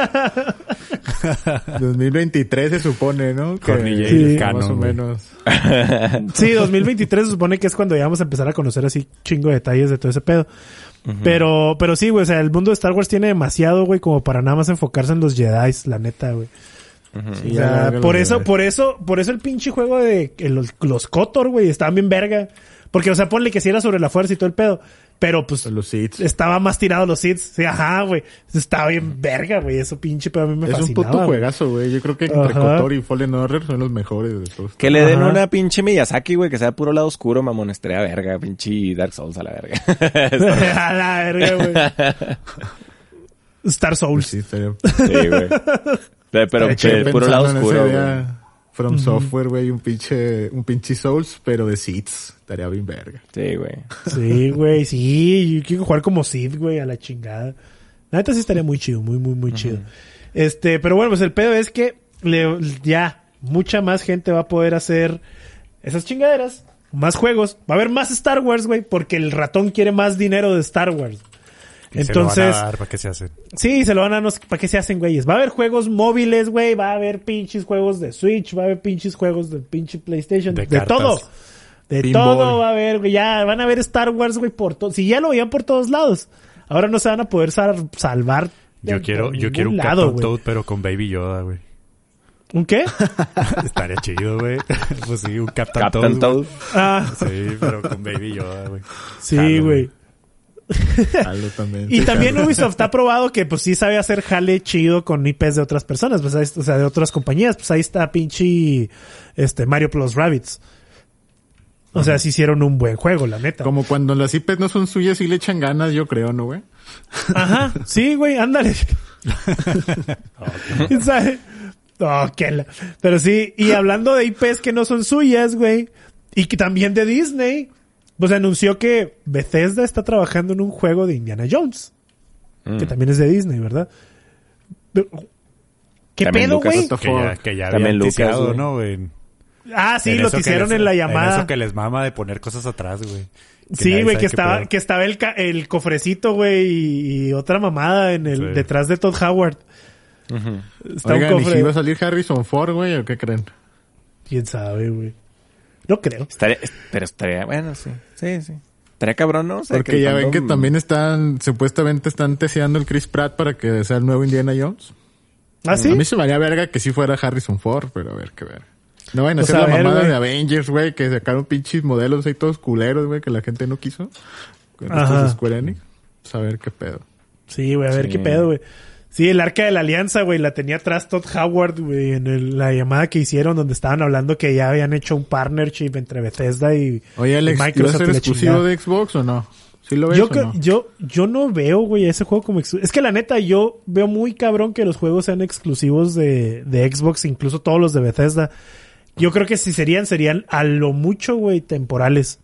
dos mil veintitrés se supone, ¿no? Que sí, canon, más o menos. Sí, dos mil veintitrés se supone que es cuando ya vamos a empezar a conocer así chingo de detalles de todo ese pedo. Uh-huh. Pero, pero sí, güey, o sea, el mundo de Star Wars tiene demasiado, güey, como para nada más enfocarse en los Jedi, la neta, güey. Uh-huh. Sí, o sea, por eso, Jedi. por eso, por eso el pinche juego de los, los Kotor, güey, estaban bien verga. Porque, o sea, ponle que si era sobre la fuerza y todo el pedo. Pero, pues, los Sith. Estaba más tirado los Sith. Sí, ajá, güey. Estaba bien verga, güey. Eso pinche pedo a mí me es fascinaba. Es un puto juegazo, güey. Yo creo que entre Kotor y Fallen Order son los mejores de todos. Que le den ajá. una pinche Miyazaki, güey, que sea puro lado oscuro, mamón. Estrella verga. Pinche Dark Souls a la verga. A la verga, güey. Star Souls. Sí, estaría... sí, güey. Pero, pero que, puro lado oscuro, güey. From uh-huh. Software, güey, un pinche, un pinche Souls, pero de Seeds. Estaría bien verga. Sí, güey. Sí, güey, sí. Yo quiero jugar como Sid, güey, a la chingada. La neta sí estaría muy chido, muy, muy, muy uh-huh. chido. Este, pero bueno, pues el pedo es que le, ya mucha más gente va a poder hacer esas chingaderas, más juegos. Va a haber más Star Wars, güey, porque el ratón quiere más dinero de Star Wars. Y entonces, se lo van a dar, ¿para qué se hacen? Sí, se lo van a dar, ¿para qué se hacen, güeyes? Va a haber juegos móviles, güey, va a haber pinches juegos de Switch, va a haber pinches juegos de pinche PlayStation, de, de todo. De Pinball. Todo va a haber, güey, ya van a ver Star Wars, güey, por todo. Si ya lo veían por todos lados, ahora no se van a poder sal- salvar de, Yo quiero, yo quiero un lado, Captain Toad, pero con Baby Yoda, güey. ¿Un qué? Estaría chido, güey. Pues sí, un Captain, Captain Toad. Toad. Ah. Sí, pero con Baby Yoda, güey. Sí, güey. Halo también. Y sí, también Halo. Ubisoft ha probado que pues sí sabe hacer jale chido con I Pes de otras personas, pues ahí, o sea, de otras compañías, pues ahí está pinche este Mario Plus Rabbids. O sea, sí hicieron un buen juego, la neta. Como cuando las I Pes no son suyas y le echan ganas, yo creo, ¿no, güey? Ajá, sí, güey, ándale. Okay. ¿Sabes? Oh, qué la... Pero sí, y hablando de I Pes que no son suyas, güey, y que también de Disney, pues anunció que Bethesda está trabajando en un juego de Indiana Jones. Mm. Que también es de Disney, ¿verdad? ¿Qué también pedo, Lucas, güey? Que ya, que ya también habían Lucas, ticiado, güey. ¿no, güey? Ah, sí, en lo hicieron en la llamada. En eso que les mama de poner cosas atrás, güey. Sí, güey, que estaba, que estaba el, ca- el cofrecito, güey, y, y otra mamada en el, sí. detrás de Todd Howard. Uh-huh. Está Oigan, un cofre. ¿y si iba a salir Harrison Ford, güey, o qué creen? ¿Quién sabe, güey? No creo. Estaría, pero estaría, bueno, sí, sí, sí. Estaría cabrón, ¿no? O sea, porque que ya fandom... ven que también están, supuestamente están teseando el Chris Pratt para que sea el nuevo Indiana Jones. ¿Ah, sí? A mí se me haría verga que sí fuera Harrison Ford, pero a ver, qué ver. No vayan a pues hacer a la ver, mamada güey. de Avengers, güey, que sacaron pinches modelos ahí todos culeros, güey, que la gente no quiso. Con estos de Square Enix. Pues a ver qué pedo. Sí, güey, a ver sí. qué pedo, güey. Sí, el Arca de la Alianza, güey, la tenía atrás Todd Howard, güey, en el- la llamada que hicieron donde estaban hablando que ya habían hecho un partnership entre Bethesda y, Oye, y Alex, ¿va a Microsoft. ser y la exclusivo chingada. de Xbox o no? ¿Sí lo ves Yo, o que- no? yo, yo no veo, güey, ese juego como exclusivo. Es que la neta, yo veo muy cabrón que los juegos sean exclusivos de, de Xbox, incluso todos los de Bethesda. Yo creo que si serían, serían a lo mucho, güey, temporales.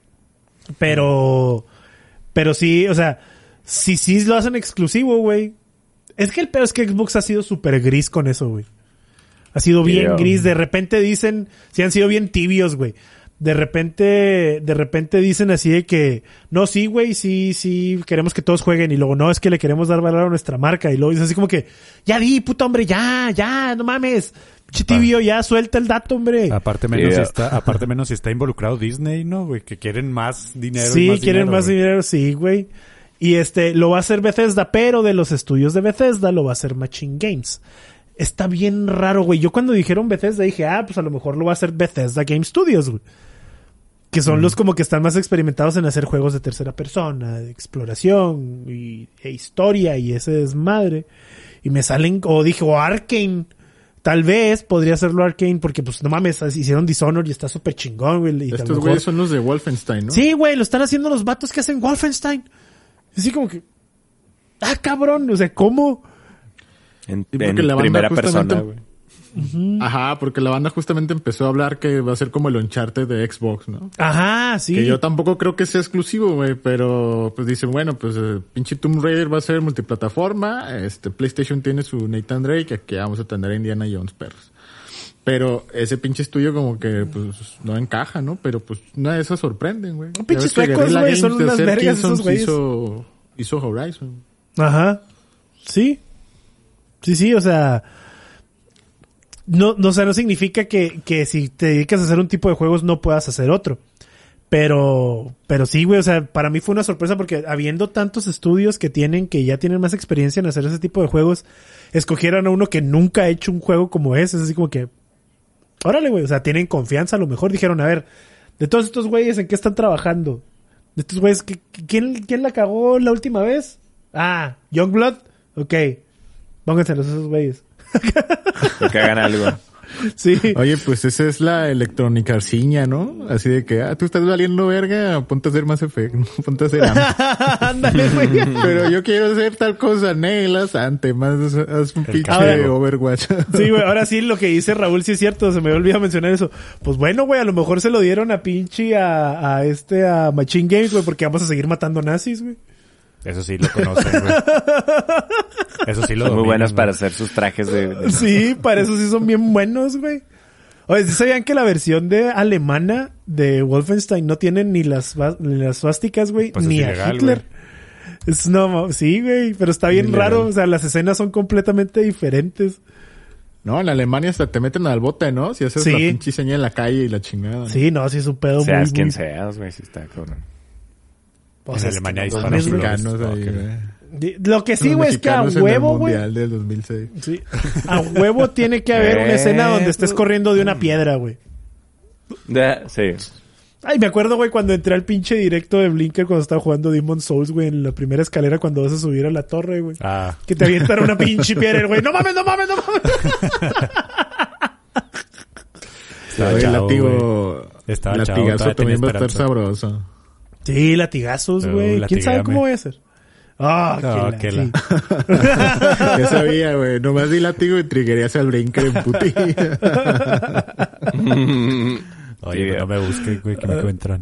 Pero, pero sí, o sea, si sí lo hacen exclusivo, güey. Es que el peor es que Xbox ha sido súper gris con eso, güey. Ha sido bien Yeah. gris. De repente dicen, sí han sido bien tibios, güey. De repente, de repente dicen así de que, no, sí, güey, sí, sí, queremos que todos jueguen. Y luego, no, es que le queremos dar valor a nuestra marca. Y luego dice así como que, ya di, puto hombre, ya, ya, no mames. Che tibio, ya, suelta el dato, hombre. Aparte menos, Yeah. si está, aparte menos si está involucrado Disney, ¿no, güey? Que quieren más dinero. y Sí, más quieren dinero, más güey. dinero, sí, güey. Y este, lo va a hacer Bethesda, pero de los estudios de Bethesda lo va a hacer Machine Games. Está bien raro, güey. Yo cuando dijeron Bethesda dije, ah, pues a lo mejor lo va a hacer Bethesda Game Studios, güey. Que son los como que están más experimentados en hacer juegos de tercera persona, de exploración y, e historia y ese desmadre. Y me salen, o dije, o Arkane. Tal vez podría hacerlo Arkane porque, pues, no mames, hicieron Dishonored y está súper chingón, güey. Y a lo Estos mejor- güeyes son los de Wolfenstein, ¿no? Sí, güey, lo están haciendo los vatos que hacen Wolfenstein. Así como que... Ah, cabrón, o sea, ¿cómo? En, Sí, porque en la banda primera justamente- persona, güey. Ajá, porque la banda justamente empezó a hablar que va a ser como el Uncharted de Xbox, ¿no? Ajá, sí. Que yo tampoco creo que sea exclusivo, güey, pero pues dicen, bueno, pues eh, pinche Tomb Raider va a ser multiplataforma, este PlayStation tiene su Nathan Drake, aquí vamos a tener a Indiana Jones, perros. Pero ese pinche estudio como que pues no encaja, ¿no? Pero pues nada de eso sorprenden, güey. Un pinches Ya ves que suecos, Guerrilla güey, Games son de unas hacer vergas Killzone esos güeyes. Hizo, hizo Horizon. Ajá. Sí. Sí, sí, o sea... No, no, o sea, no significa que, que si te dedicas a hacer un tipo de juegos no puedas hacer otro. Pero, pero sí, güey, o sea, para mí fue una sorpresa porque habiendo tantos estudios que tienen, que ya tienen más experiencia en hacer ese tipo de juegos, escogieron a uno que nunca ha hecho un juego como ese. Es así como que, órale, güey, o sea, tienen confianza. A lo mejor dijeron, a ver, de todos estos güeyes, ¿en qué están trabajando? De estos güeyes, ¿qué- ¿quién, quién la cagó la última vez? Ah, Youngblood, ok. Pónganselos esos güeyes. Que hagan algo. Sí. Oye, pues esa es la electrónica arciña, ¿no? Así de que, ah, tú estás valiendo verga, ponte a hacer más efecto, ponte a hacer Anthem. Ándale, güey. Pero yo quiero hacer tal cosa, Nelas, Anthem, más, haz un pinche Ahora- Overwatch. Sí, güey, ahora sí lo que dice Raúl sí es cierto, se me olvidó mencionar eso. Pues bueno, güey, a lo mejor se lo dieron a pinche a, a este, a Machine Games, güey, porque vamos a seguir matando nazis, güey. Eso sí lo conocen, güey. Eso sí lo Son muy dominan, buenos güey. para hacer sus trajes de... de- Sí, para eso sí son bien buenos, güey. Oye, ¿sí sabían que la versión de alemana de Wolfenstein no tiene ni las, va- ni las swastikas, güey? Pues es ni a ilegal, Hitler. Es no, sí, güey, pero está bien Ilegal. raro, o sea, las escenas son completamente diferentes. No, en Alemania hasta te meten al bote, ¿no? Si haces Sí. la pinche seña en la calle y la chingada. ¿no? Sí, no, sí es un pedo Seas muy, quien muy... seas, güey, si está cabrón. O En sea, es Alemania que no disparan mames, Los güey. mexicanos ahí, Ok. güey. Lo que sí, Los güey, es que a mexicanos en el huevo, güey. Mundial del dos mil seis. Sí. A huevo tiene que haber una escena donde estés corriendo de una piedra, güey. De- sí. Ay, me acuerdo, güey, cuando entré al pinche directo de Blinker cuando estaba jugando Demon's Souls, güey, en la primera escalera cuando vas a subir a la torre, güey. Ah, Que te avientan una pinche piedra, güey. ¡No mames, no mames, no mames! estaba El chavo, güey. látigo, Estaba chavo, latigazo todavía también va tenía a estar esperanza. sabroso. Sí, latigazos, Uh, güey. ¿Quién sabe latigame. cómo voy a hacer? Ah, No, qué que la... la- sí. Ya sabía, güey. Nomás di látigo y triguerías al brinker en putilla. Oye, güey, no me busquen, güey, que me encuentran.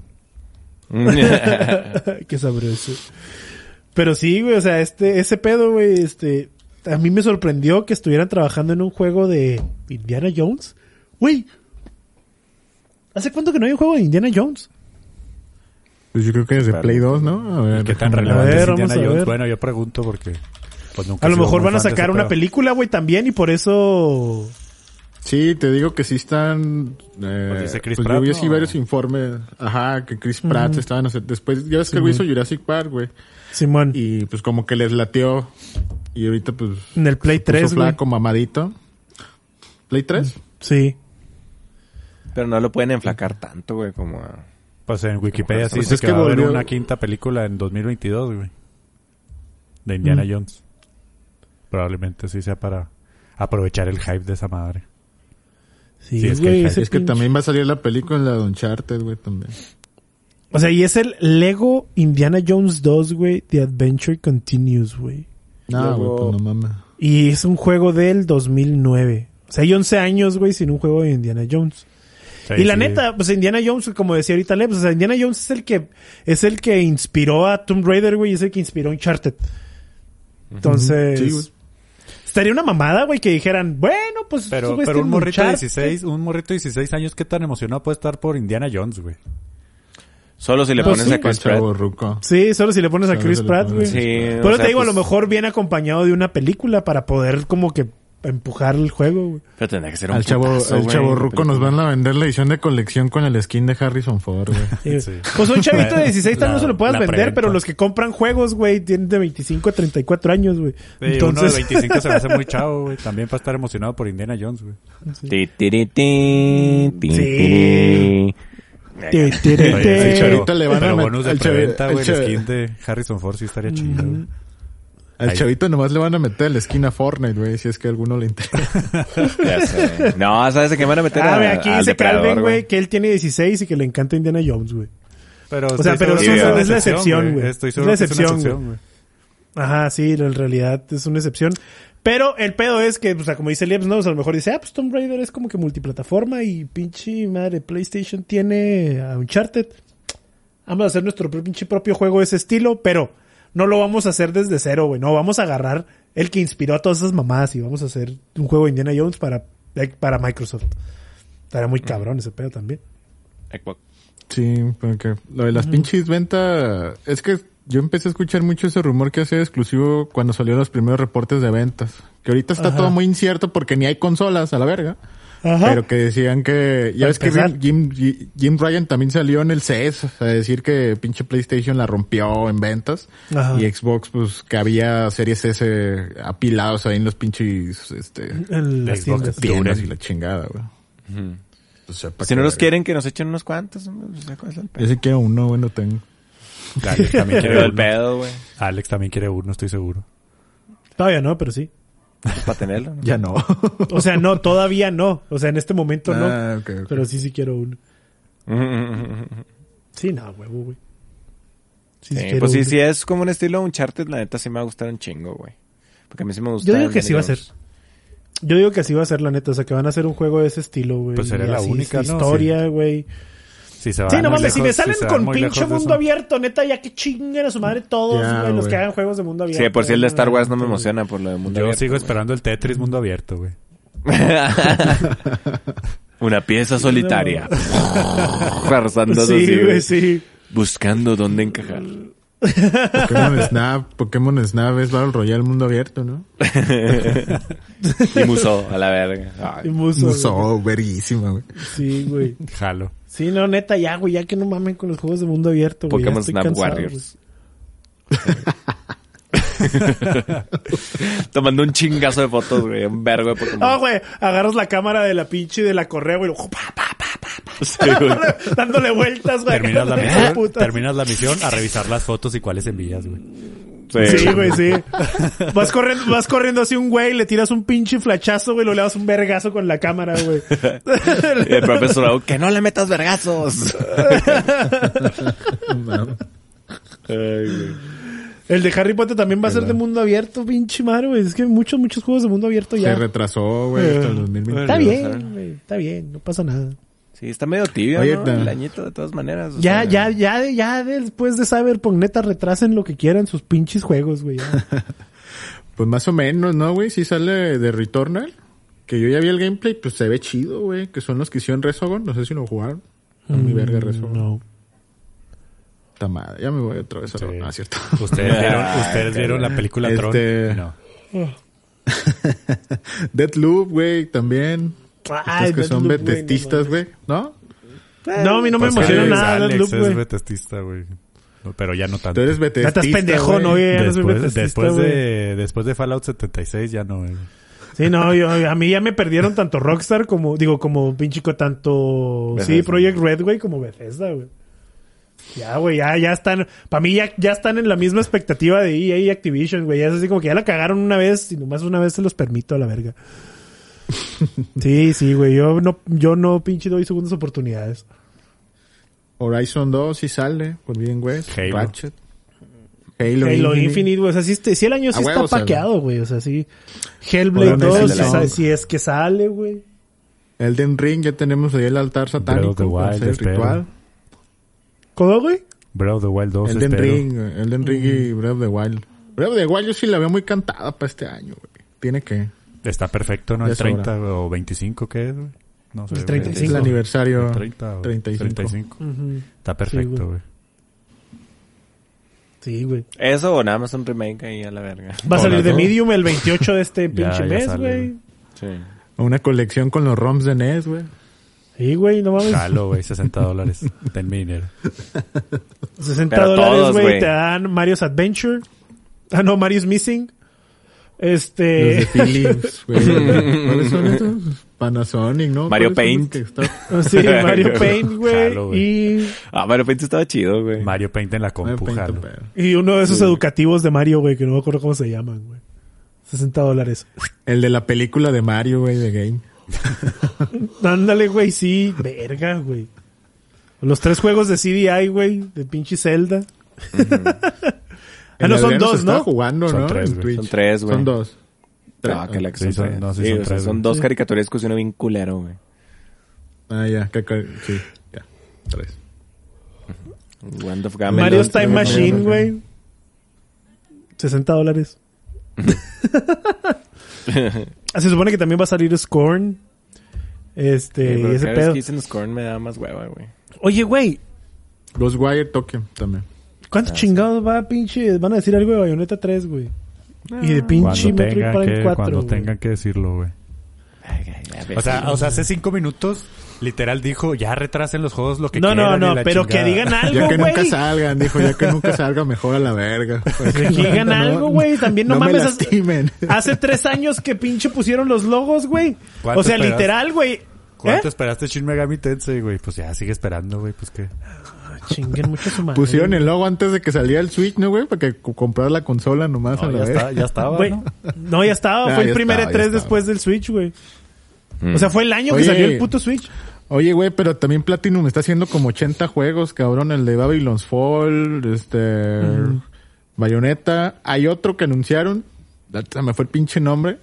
Qué sabroso. Pero sí, güey, o sea, este, ese pedo, güey, este, a mí me sorprendió que estuvieran trabajando en un juego de Indiana Jones. Güey, ¿hace cuánto que no hay un juego de Indiana Jones? Pues yo creo que desde Play dos, ¿no? A ver, ¿Qué tan déjame- relevante ver, es vamos Indiana a Jones? ver. Bueno, yo pregunto porque... Pues, nunca A he lo sido mejor muy van a fan de sacar ese una pedo. película, güey, también, y por eso... Sí, te digo que sí están... Eh, Pues dice Chris pues Pratt, yo vi ¿no? así varios informes. Ajá, que Chris Pratt se estaban haciendo... Después, ya ves que el güey hizo Jurassic Park, güey. Simón, Y pues como que les lateó. Y ahorita pues... en el Play puso tres, güey. flaco, mamadito. ¿Play tres? Sí. Pero no lo pueden enflacar tanto, güey, como a... Pues en Wikipedia sí Pues dice es que, que va a haber volvió- una quinta película en dos mil veintidós, güey. De Indiana Mm. Jones. Probablemente sí sea para aprovechar el hype de esa madre. Sí, Sí, es güey, que- ese Es que pinche- también va a salir la película de Uncharted, güey, también. O sea, y es el Lego Indiana Jones dos, güey. The Adventure Continues, güey. No, güey, Luego- pues no mames. Y es un juego del dos mil nueve. O sea, hay once años, güey, sin un juego de Indiana Jones. Sí, y la sí. neta, pues Indiana Jones, como decía ahorita Leb, o sea, Indiana Jones es el que es el que inspiró a Tomb Raider, güey, y es el que inspiró a Uncharted. Entonces, Sí, güey. estaría una mamada, güey, que dijeran, bueno, pues Pero, estos güeyes pero un tienen morrito de Uncharted. dieciséis, un morrito de dieciséis años, ¿qué tan emocionado puede estar por Indiana Jones, güey? Solo si le Pues pones sí. a Chris Pratt. Chavo ruco. Sí, solo si le pones a Solo Chris se le Pratt, pones güey. Sí, Pero o te sea, digo, a pues- lo mejor viene acompañado de una película para poder como que empujar el juego, güey. Pero tendría que ser un Al chavo, putazo, el güey, chavo la ruco nos película. van a vender la edición de colección con el skin de Harrison Ford, güey. Sí. Sí. Pues un chavito de dieciséis tal La- no se lo puedas la vender, preventa. pero los que compran juegos, güey, tienen de veinticinco a treinta y cuatro años, güey. Sí, uno de Entonces, veinticinco se me hace muy chavo, güey. También para estar emocionado por Indiana Jones, güey. Ti, tiri, ti, ti, Sí. tiri. Te- te- te- Oye, te- sí, pero, ahorita le van a pero met- bonus de al chave- preventa, al güey. El chave- skin de Harrison Ford sí estaría chido, güey. Al Ahí. chavito nomás le van a meter el skin a Fortnite, güey, si es que a alguno le interesa. Ya sé. No, ¿sabes de qué van a meter? Ah, a, ve, aquí al dice depredador, Calvin, güey, que él tiene dieciséis y que le encanta Indiana Jones, güey. Pero O sea, estoy pero seguro sí, que es una la excepción, güey. Estoy Es seguro la que es una excepción, excepción, güey. Ajá, sí, en realidad es una excepción. Pero el pedo es que, o sea, como dice Lieps, ¿no? O sea, a lo mejor dice, ah, pues Tomb Raider es como que multiplataforma y pinche madre, PlayStation tiene a Uncharted. Vamos a hacer nuestro pinche propio juego de ese estilo, pero no lo vamos a hacer desde cero, güey. No, vamos a agarrar el que inspiró a todas esas mamás y vamos a hacer un juego de Indiana Jones para, para Microsoft. Estaría muy cabrón ese pedo también. Xbox. Sí, porque lo de las pinches ventas, es que yo empecé a escuchar mucho ese rumor que hacía exclusivo cuando salieron los primeros reportes de ventas. Que ahorita está Ajá. todo muy incierto porque ni hay consolas a la verga. Ajá. Pero que decían que, ya Para ves que empezar. Jim, Jim, Jim Ryan también salió en el C E S a decir que pinche PlayStation la rompió en ventas. Ajá. Y Xbox, pues, que había series S apilados ahí en los pinches, este, En las Xbox tiendas. tiendas y la chingada, güey. O sea, pa' Si que no los verga. quieren, que nos echen unos cuantos. hombre, pues, ¿cuál es el pedo? Yo sí quiero uno, güey, no tengo. Alex también Quiero quiere el uno. pedo, güey. Alex también quiere uno, estoy seguro. Todavía no, pero sí. Pues para tenerlo, ¿no? Ya no. O sea, no, todavía no. O sea, en este momento no. Ah, ok, ok. Pero sí, sí quiero uno. Sí, no, huevo, güey. Sí, sí Sí, quiero pues sí, uno. si es como un estilo Uncharted, la neta sí me va a gustar un chingo, güey. Porque a mí sí me gusta. Yo digo que Indiana sí va a Jones. ser. Yo digo que así va a ser, la neta. O sea, que van a hacer un juego de ese estilo, güey. Pues sería Y la así, única, de ¿no? Historia, güey. Si se va Sí, no muy mames, si lejos- me salen se van con muy pinche lejos de mundo eso. abierto, neta, ya que chinguen a su madre todos, Ya, güey, los güey. que hagan juegos de mundo abierto. Sí, de por si el de Star Wars no me güey. emociona por lo de mundo Yo abierto, sigo güey. esperando el Tetris mundo abierto, güey. Una pieza solitaria. Arrasando Sí, así, güey, güey. sí. Buscando dónde encajar. Pokémon Snap, Pokémon Snap es Battle Royale mundo abierto, ¿no? Y Musou, a la verga. Y Ay, Muso, güey. Musou, verguísima, güey. Sí, güey. Jalo. Sí, no, neta, ya, güey, ya que no mamen con los juegos de mundo abierto, güey. ya Pokémon estoy Snap cansado, Warriors. Tomando un chingazo de fotos, güey. Un vergo de Pokémon. güey. No, güey, agarras la cámara de la pinche de la correa, güey, y luego, pa, pa, pa, pa, pa, Sí, güey. dándole, dándole vueltas, güey. Terminas la, Hijo de misión, puta. terminas la misión a revisar las fotos y cuáles envías, güey. Sí, güey, sí. Vas corriendo, vas corriendo así un güey, le tiras un pinche flachazo, güey, lo le das un vergazo con la cámara, güey. Y el profesor Raúl, que no le metas vergazos. Ay, güey. El de Harry Potter también va a ser de ¿Verdad? mundo abierto, pinche madre, güey. Es que hay muchos, muchos juegos de mundo abierto ya. Se retrasó, güey, hasta el dos mil veinte. Está Bueno, bien, güey. Está bien, no pasa nada. Sí, está medio tibio, Oye, ¿no? ta- El añito, de todas maneras. o Ya, sea, ya, ya, ya después de Cyberpunk, neta, retrasen lo que quieran sus pinches juegos, güey. ya. Pues más o menos, ¿no, güey? Sí sale de Returnal. Que yo ya vi el gameplay, pues se ve chido, güey. Que son los que hicieron Resogon. No sé si lo jugaron. Está muy verga Resogon. No. Está madre. Ya me voy otra vez a Sí. lo... No, es cierto. Ustedes vieron, Ay, ustedes qué vieron la bueno. película Este- Tron. No. Deathloop, güey, también. Ay, es que son Deathloop, güey, betestistas, no güey. ¿No? No, a mí no me Pues emociona Alex- nada Alex Deathloop, es güey. betestista, güey. No, pero ya no tanto. Tú eres betestista, Estás pendejo, no, güey. güey. Ya no soy Después, betestista, después güey. de, después de Fallout setenta y seis ya no, güey. Sí, no, yo, a mí ya me perdieron tanto Rockstar como, digo, como pinchico, tanto, sí, Bethesda. Project Red, güey, como Bethesda, güey. Ya, güey, ya, ya están... Para mí ya, ya están en la misma expectativa de E A y Activision, güey. Ya es así como que ya la cagaron una vez y nomás una vez se los permito a la verga. Sí, sí, güey. Yo no, yo no pinche doy segundas oportunidades. Horizon dos sí sale, por bien, güey. Halo. Ratchet. Halo, Halo Infinite. Infinite, güey. O sea, sí, este- sí el año sí A está huevo sale. paqueado, güey. O sea, sí. Hellblade Bueno, dos, ese es o sea, el- si es que sale, güey. Elden Ring, ya tenemos ahí el altar satánico. Breath of the para Wild, hacer el espero. ritual. ¿Cómo, güey? Breath of the Wild dos, Elden espero. Ring, güey, Elden Ring y Breath of the Wild. Breath of the Wild yo sí la veo muy cantada para este año, güey. Tiene que... Está perfecto, ¿no? Ya El es hora. treinta o veinticinco, ¿qué es, güey? No sé. El güey. treinta y Es cinco. el aniversario El treinta o treinta y cinco. treinta y cinco. Ujú. Está Sí, perfecto, güey. güey. Sí, güey. Eso o nada más un remake ahí a la verga. Va a O salir las de dos. Medium el veintiocho de este Ya, pinche ya mes, sale, güey. güey. Sí. Una colección con los ROMs de N E S, güey. Sí, güey, no mames. Jalo, güey, sesenta dólares. Ten mi dinero. sesenta Pero dólares, todos, güey. güey. Te dan Mario's Adventure. Ah, no, Mario's Missing. Los Este... de Philips, güey. ¿Cuáles son estos? Panasonic, ¿no? Mario ¿Cuáles son Paint. los que está- Sí, Mario Paint, güey. Jalo, güey. Y, Ah, Mario Paint estaba chido, güey. Mario Paint en la Mario compu, Paint, jalo. pero- y uno de esos educativos de Mario, güey, que no me acuerdo cómo se llaman, güey. sesenta dólares. El de la película de Mario, güey, de Game. Ándale, güey, sí. Verga, güey. Los tres juegos de C D I, güey. De pinche Zelda. Ah, no, El son Adriano se dos, estaba ¿no? jugando, Son ¿no? tres, En güey. Twitch. Son tres, güey. Son dos. No, que la que Sí, son son- tres. no, sí Sí, son o sea, tres, son güey. dos Sí. caricaturescos y uno bien culero, güey. Ah, ya. que- que- Sí, ya. Tres. Wand of Gamelon. Mario's Time no, no, Machine, no, no. güey. sesenta dólares. Ah, se supone que también va a salir Scorn. Este, Sí, pero y ese cada vez pedo. que dicen Scorn me da más hueva, güey. Oye, güey, Ghostwire Tokyo también. ¿cuántos Ah, chingados va, pinche? Van a decir algo de Bayonetta tres, güey. Y de pinche Cuando Metroid tengan, Prime que, cuatro. cuando güey. tengan que decirlo, güey. Ay, ay, a ver, O sea, sí. o sea, hace cinco minutos, literal dijo, ya retrasen los juegos lo que No, quieran. no, y no, la pero que chingada. digan Ya algo, que güey. nunca salgan, dijo, ya que nunca salga, mejor a la verga. Que digan algo, güey. También no, no me mames. lastimen. Hace tres años que pinche pusieron los logos, güey. ¿Cuánto O sea, esperas? literal, güey. ¿Cuánto ¿Eh? esperaste Shin Megami Tensei, güey? Pues ya, sigue esperando, güey, pues qué. Chinguen mucho su madre. Pusieron el logo antes de que saliera el Switch, ¿no, güey? Para que c- comprar la consola nomás a No, la ya, vez. está, ya estaba, Güey, ¿no? no, ya estaba. Ah, Fue el ya primer estaba, E ya tres estaba. después del Switch, güey. Mm. O sea, fue el año que Oye. salió el puto Switch. Oye, güey, pero también Platinum está haciendo como ochenta juegos, cabrón. El de Babylon's Fall, este... Bayonetta. Hay otro que anunciaron. Se me fue el pinche nombre.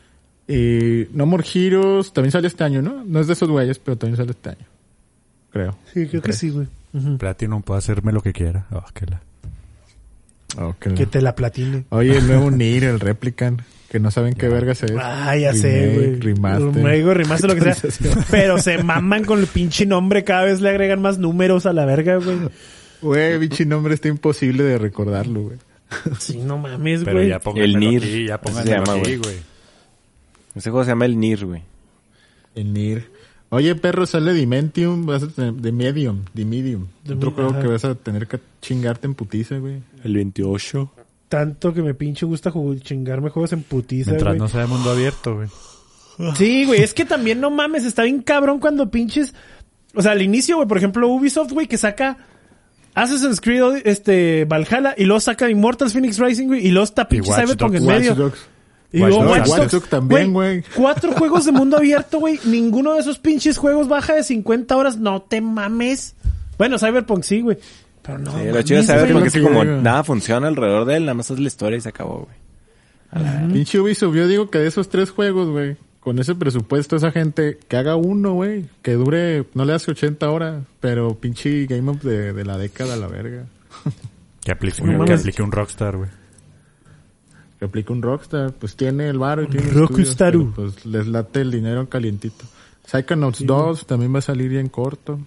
Y No More Heroes también sale este año, ¿no? No es de esos güeyes, pero también sale este año. Creo. Sí, creo que sí, güey. Ujú. Platinum puede hacerme lo que quiera. Oh, que la... Oh, qué Que te la platine. Oye, el nuevo Nier, el Replicant, que no saben qué verga es. Ah, ya sé, güey. Remaster. Remake, remaster, lo que sea. Actualización. Pero se maman con el pinche nombre. Cada vez le agregan más números a la verga, güey. Güey, pinche nombre está imposible de recordarlo, güey. Sí, no mames, Pero güey. ya pónganmelo El Nier. aquí, ya Así se pónganmelo llama, aquí, güey. güey. Ese juego se llama el Nier, güey. El Nier. Oye, perro, sale Dimentium, vas a tener, de Medium, de Medium. De Otro mi- juego ajá. que vas a tener que chingarte en putiza, güey. El veintiocho. Tanto que me pinche gusta jugar, chingarme juegos en putiza, Mientras güey. no sea de mundo abierto, güey. Sí, güey, es que también no mames, está bien cabrón cuando pinches... O sea, al inicio, güey, por ejemplo, Ubisoft, güey, que saca Assassin's Creed, este, Valhalla, y luego saca Immortals Phoenix Rising, güey, y luego está pinche Watch Cyberpunk Dogs. en medio. Watch Dogs. Y luego Watch Watch Dogs. Dogs. Watch Dogs también, güey. Cuatro juegos de mundo abierto, güey. Ninguno de esos pinches juegos baja de cincuenta horas. No te mames. Bueno, Cyberpunk sí, güey. Pero no, Sí, lo mames, chido es saber güey. porque es que como güey. nada funciona alrededor de él, nada más es la historia y se acabó, güey. A la verga. Pinche Ubisoft, yo digo que de esos tres juegos, güey, con ese presupuesto, esa gente, que haga uno, güey, que dure, no le hace ochenta horas, pero pinche Game of de, de la década a la verga. Que aplique, No que mames. aplique un Rockstar, güey. Que aplica un Rockstar, pues tiene el varo y tiene Rockstar. estudios, pero, pues les late el dinero calientito. Psychonauts dos también va a salir bien corto.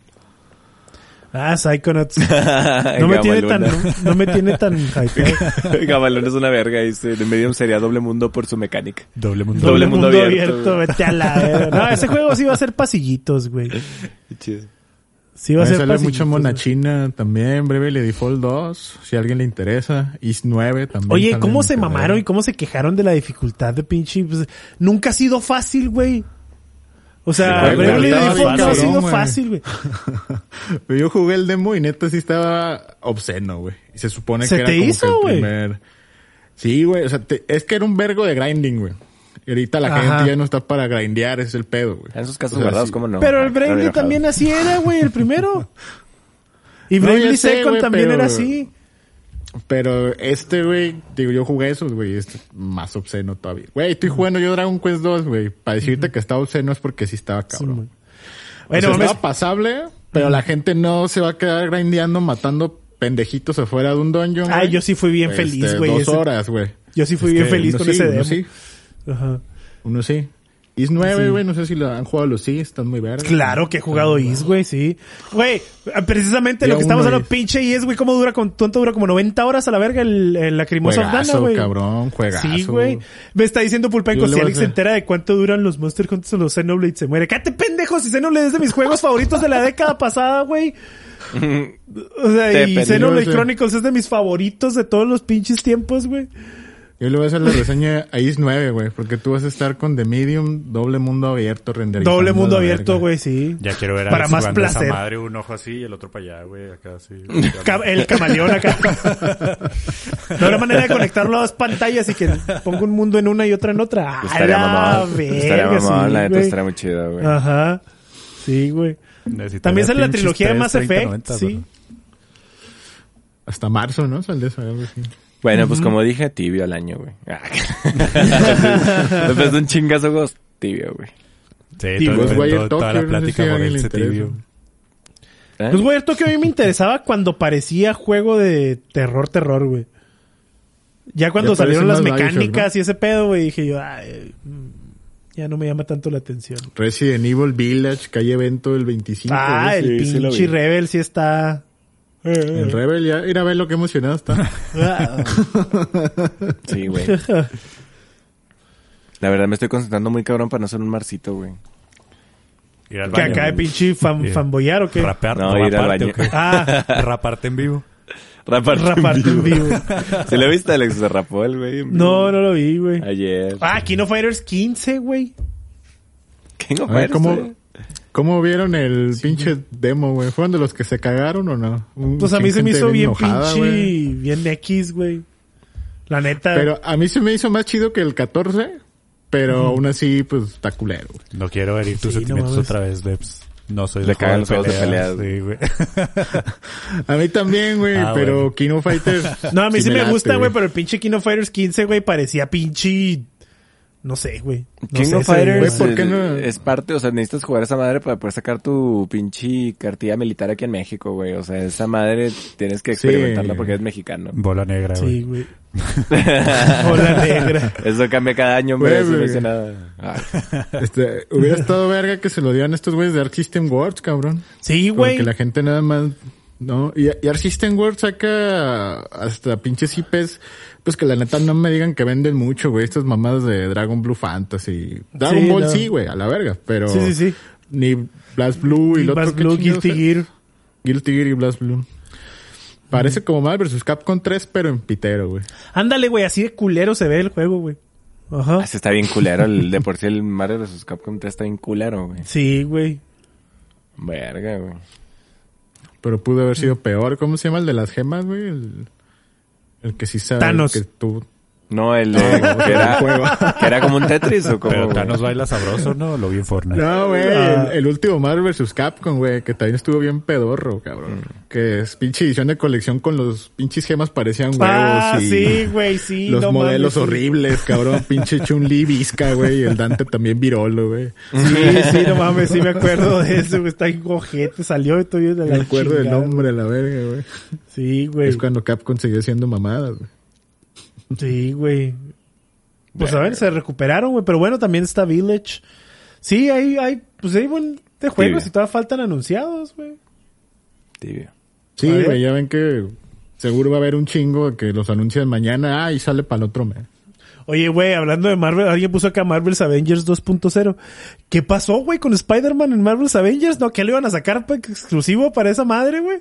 Ah, Psychonauts. No me tiene tan, no, no me tiene tan hypeado. Gabalón es una verga, dice. De Medium sería doble mundo por su mecánica. Doble mundo. Doble mundo abierto, güey. vete a la verga. No, ese juego sí va a ser pasillitos, güey. Qué chido. Sí va a Va a ser salir pasillitos. mucha mona güey. china también, Bravely Default dos, si a alguien le interesa. Is nueve también. Oye, sale ¿cómo en se febrero. mamaron y cómo se quejaron de la dificultad de pinche? Pues, nunca ha sido fácil, güey. O sea, Sí, güey, Bravely estaba Default bien no ha cabrón, sido güey. fácil, güey. Pero yo jugué el demo y neta sí estaba obsceno, güey. Y se supone ¿Se que era te como hizo, que el güey? primer... Sí, güey. O sea, te- es que era un vergo de grinding, güey. Y ahorita la Ajá. gente ya no está para grindear, es el pedo, güey. En sus casos O sea, guardados, sí. ¿cómo no? Pero el Ah, Bravely relajado. también así era, güey, el primero. Y No, Bravely ya sé, Second güey, también pero- era así. Pero este, güey, digo, yo jugué esos, güey, este es más obsceno todavía. Güey, estoy jugando yo Dragon Quest dos, güey. Para decirte que está obsceno es porque sí estaba cabrón. güey. O Bueno, sea, mames, estaba pasable, pero la gente no se va a quedar grindeando matando pendejitos afuera de un dungeon, Ay, güey. yo sí fui bien Este, feliz, güey. Dos ese- horas, güey. Yo sí fui Es bien que feliz uno con sí, ese uno demo. sí, Ajá. uno sí. Is nueve, Sí. güey, no sé si lo han jugado los sí, están muy verdes. Claro que he jugado Is, güey, sí. Güey, precisamente lo Día que estamos uno hablando, Is. pinche Is, güey, ¿cómo dura? Con, ¿Cuánto dura? Como noventa horas a la verga el, el Lacrimosa of Dana, Juegazo, güey. cabrón, juegazo. Sí, güey. Me está diciendo Pulpenco, Yo le si voy a Alex se hacer- entera de cuánto duran los Monster Hunters o los Xenoblade se muere. ¡Cállate, pendejo! Si Xenoblade es de mis juegos favoritos de la década pasada, güey. O sea, y Depende. Xenoblade Yo sé. Chronicles es de mis favoritos de todos los pinches tiempos, güey. Yo le voy a hacer la reseña a Is nueve, güey, porque tú vas a estar con The Medium, doble mundo abierto, renderizando. Doble mundo a la abierto, verga. güey, sí. Ya quiero ver a Para Alex más jugando esa placer. madre, un ojo así y el otro para allá, güey, acá así. Ca- El camaleón acá. No habrá manera de conectarlo a dos pantallas y que ponga un mundo en una y otra en otra. ¡A Estaría la mamón. Estaría verga, mamón, sí, la neta güey! estaría muy chido, güey. Ajá. Sí, güey. Necesitaría También sale la pinches trilogía de tres, Mass treinta, Effect, noventa, sí. pero- Hasta marzo, ¿no? Sale eso, algo así. Bueno, pues como dije, tibio al año, güey. Después de un chingazo, juegos, tibio, güey. Sí, Sí, todo- Ghostwire todo- toda Tokyo, la no sé plática si a por alguien el le interesa. tibio. ¿Eh? Pues, güey, esto que a mí me interesaba cuando parecía juego de terror, terror, güey. Ya cuando Ya salieron las parece más Bioshock, mecánicas y ese pedo, güey, dije yo, ay, mm, ya no me llama tanto la atención. Resident Evil Village, que hay evento el veinticinco. Ah, güey. el sí, sí lo pinche vi. Rebel sí está... El Rebel, ya, ir a ver lo que emocionado está. Ah. Sí, güey. La verdad me estoy concentrando muy cabrón para no ser un marcito, güey. Ir al Que baño. acá de pinche fan, Bien. fanboyar o qué. Rapear, No, ir al raparte, baño. ¿o qué? Ah, Raparte en vivo. Raparte, raparte en vivo. ¿Se lo viste, Alex? Se rapó el güey. en vivo. No, no lo vi, güey. Ayer. Ah, King of Fighters quince, güey. King of A ver, Fighters, ¿cómo, güey. ¿cómo vieron el pinche demo, güey? ¿Fueron de los que se cagaron o no? Un- Pues a mí se me gente hizo bien enojada, pinche, güey. bien X, güey. La neta. Pero a mí se me hizo más chido que el catorce, pero aún así, pues, está culero, güey. No quiero herir tus Sí, no sentimientos mames. otra vez, Debs. No soy Le de cagan juego los juegos de Sí, güey. A mí también, güey, Ah, pero bueno. King of Fighters... no, a mí sí, me, late, gusta, güey, pero el pinche King of Fighters quince, güey, parecía pinche... No sé, güey. No King sé, of se veía- Fighters Güey, ¿por qué es, no? es parte, o sea, necesitas jugar esa madre para poder sacar tu pinche cartilla militar aquí en México, güey. O sea, esa madre tienes que experimentarla Sí. porque es mexicano. Bola negra, güey. Sí, güey. Hola negra. Eso cambia cada año, hombre. Güey, Eso no güey. dice nada. Ah, Este, hubiera estado verga que se lo dieran estos güeyes de Arc System Works, cabrón. Sí, güey. Porque la gente nada más... No, y, y Arc System Works saca hasta pinches I Pes, pues que la neta no me digan que venden mucho, güey. Estas mamadas de Dragon Blue Fantasy. Dragon Sí, Ball no. sí, güey, a la verga. Pero Sí, sí, sí. ni Blast Blue y el otro Blast que Blue, chingados Guilty es. Gear. Guilty Gear y Blast Blue. Parece como Marvel versus. Capcom tres, pero en pitero, güey. Ándale, güey, así de culero se ve el juego, güey. Ajá. ese está bien culero. El, de por sí el Mario versus. Capcom tres está bien culero, güey. Sí, güey. Verga, güey. Pero pudo haber sido peor. ¿Cómo se llama el de las gemas, güey? El, el que sí sabe Thanos. que tú... No, el de, que, era, que era como un Tetris o como... Pero Thanos baila sabroso, ¿no? Lo vi en Fortnite. No, güey, Ah. el, el último Marvel versus. Capcom, güey, que también estuvo bien pedorro, cabrón. Que es pinche edición de colección con los pinches gemas parecían huevos Ah, y sí, güey, sí. los no modelos mames, sí. horribles, cabrón. Pinche Chun-Li, Vizca, güey, y el Dante también virolo, güey. Sí, sí, no mames, sí me acuerdo de eso, güey. Está en cojete, salió y todo de la Me acuerdo del chingada. nombre, la verga, güey. Sí, güey. Es cuando Capcom seguía haciendo mamadas, güey. Sí, güey. Pues a ver, se recuperaron, güey. Pero bueno, también está Village. Sí, hay, hay, pues hay buen de juegos Sí. y todavía faltan anunciados, güey. Tibio. Sí, A ver. güey, ya ven que seguro va a haber un chingo que los anuncian mañana. Ah, y sale para el otro mes. Oye, güey, hablando de Marvel, alguien puso acá Marvel's Avengers dos punto cero. ¿Qué pasó, güey, con Spider-Man en Marvel's Avengers? ¿No? ¿Qué le iban a sacar pa- exclusivo para esa madre, güey?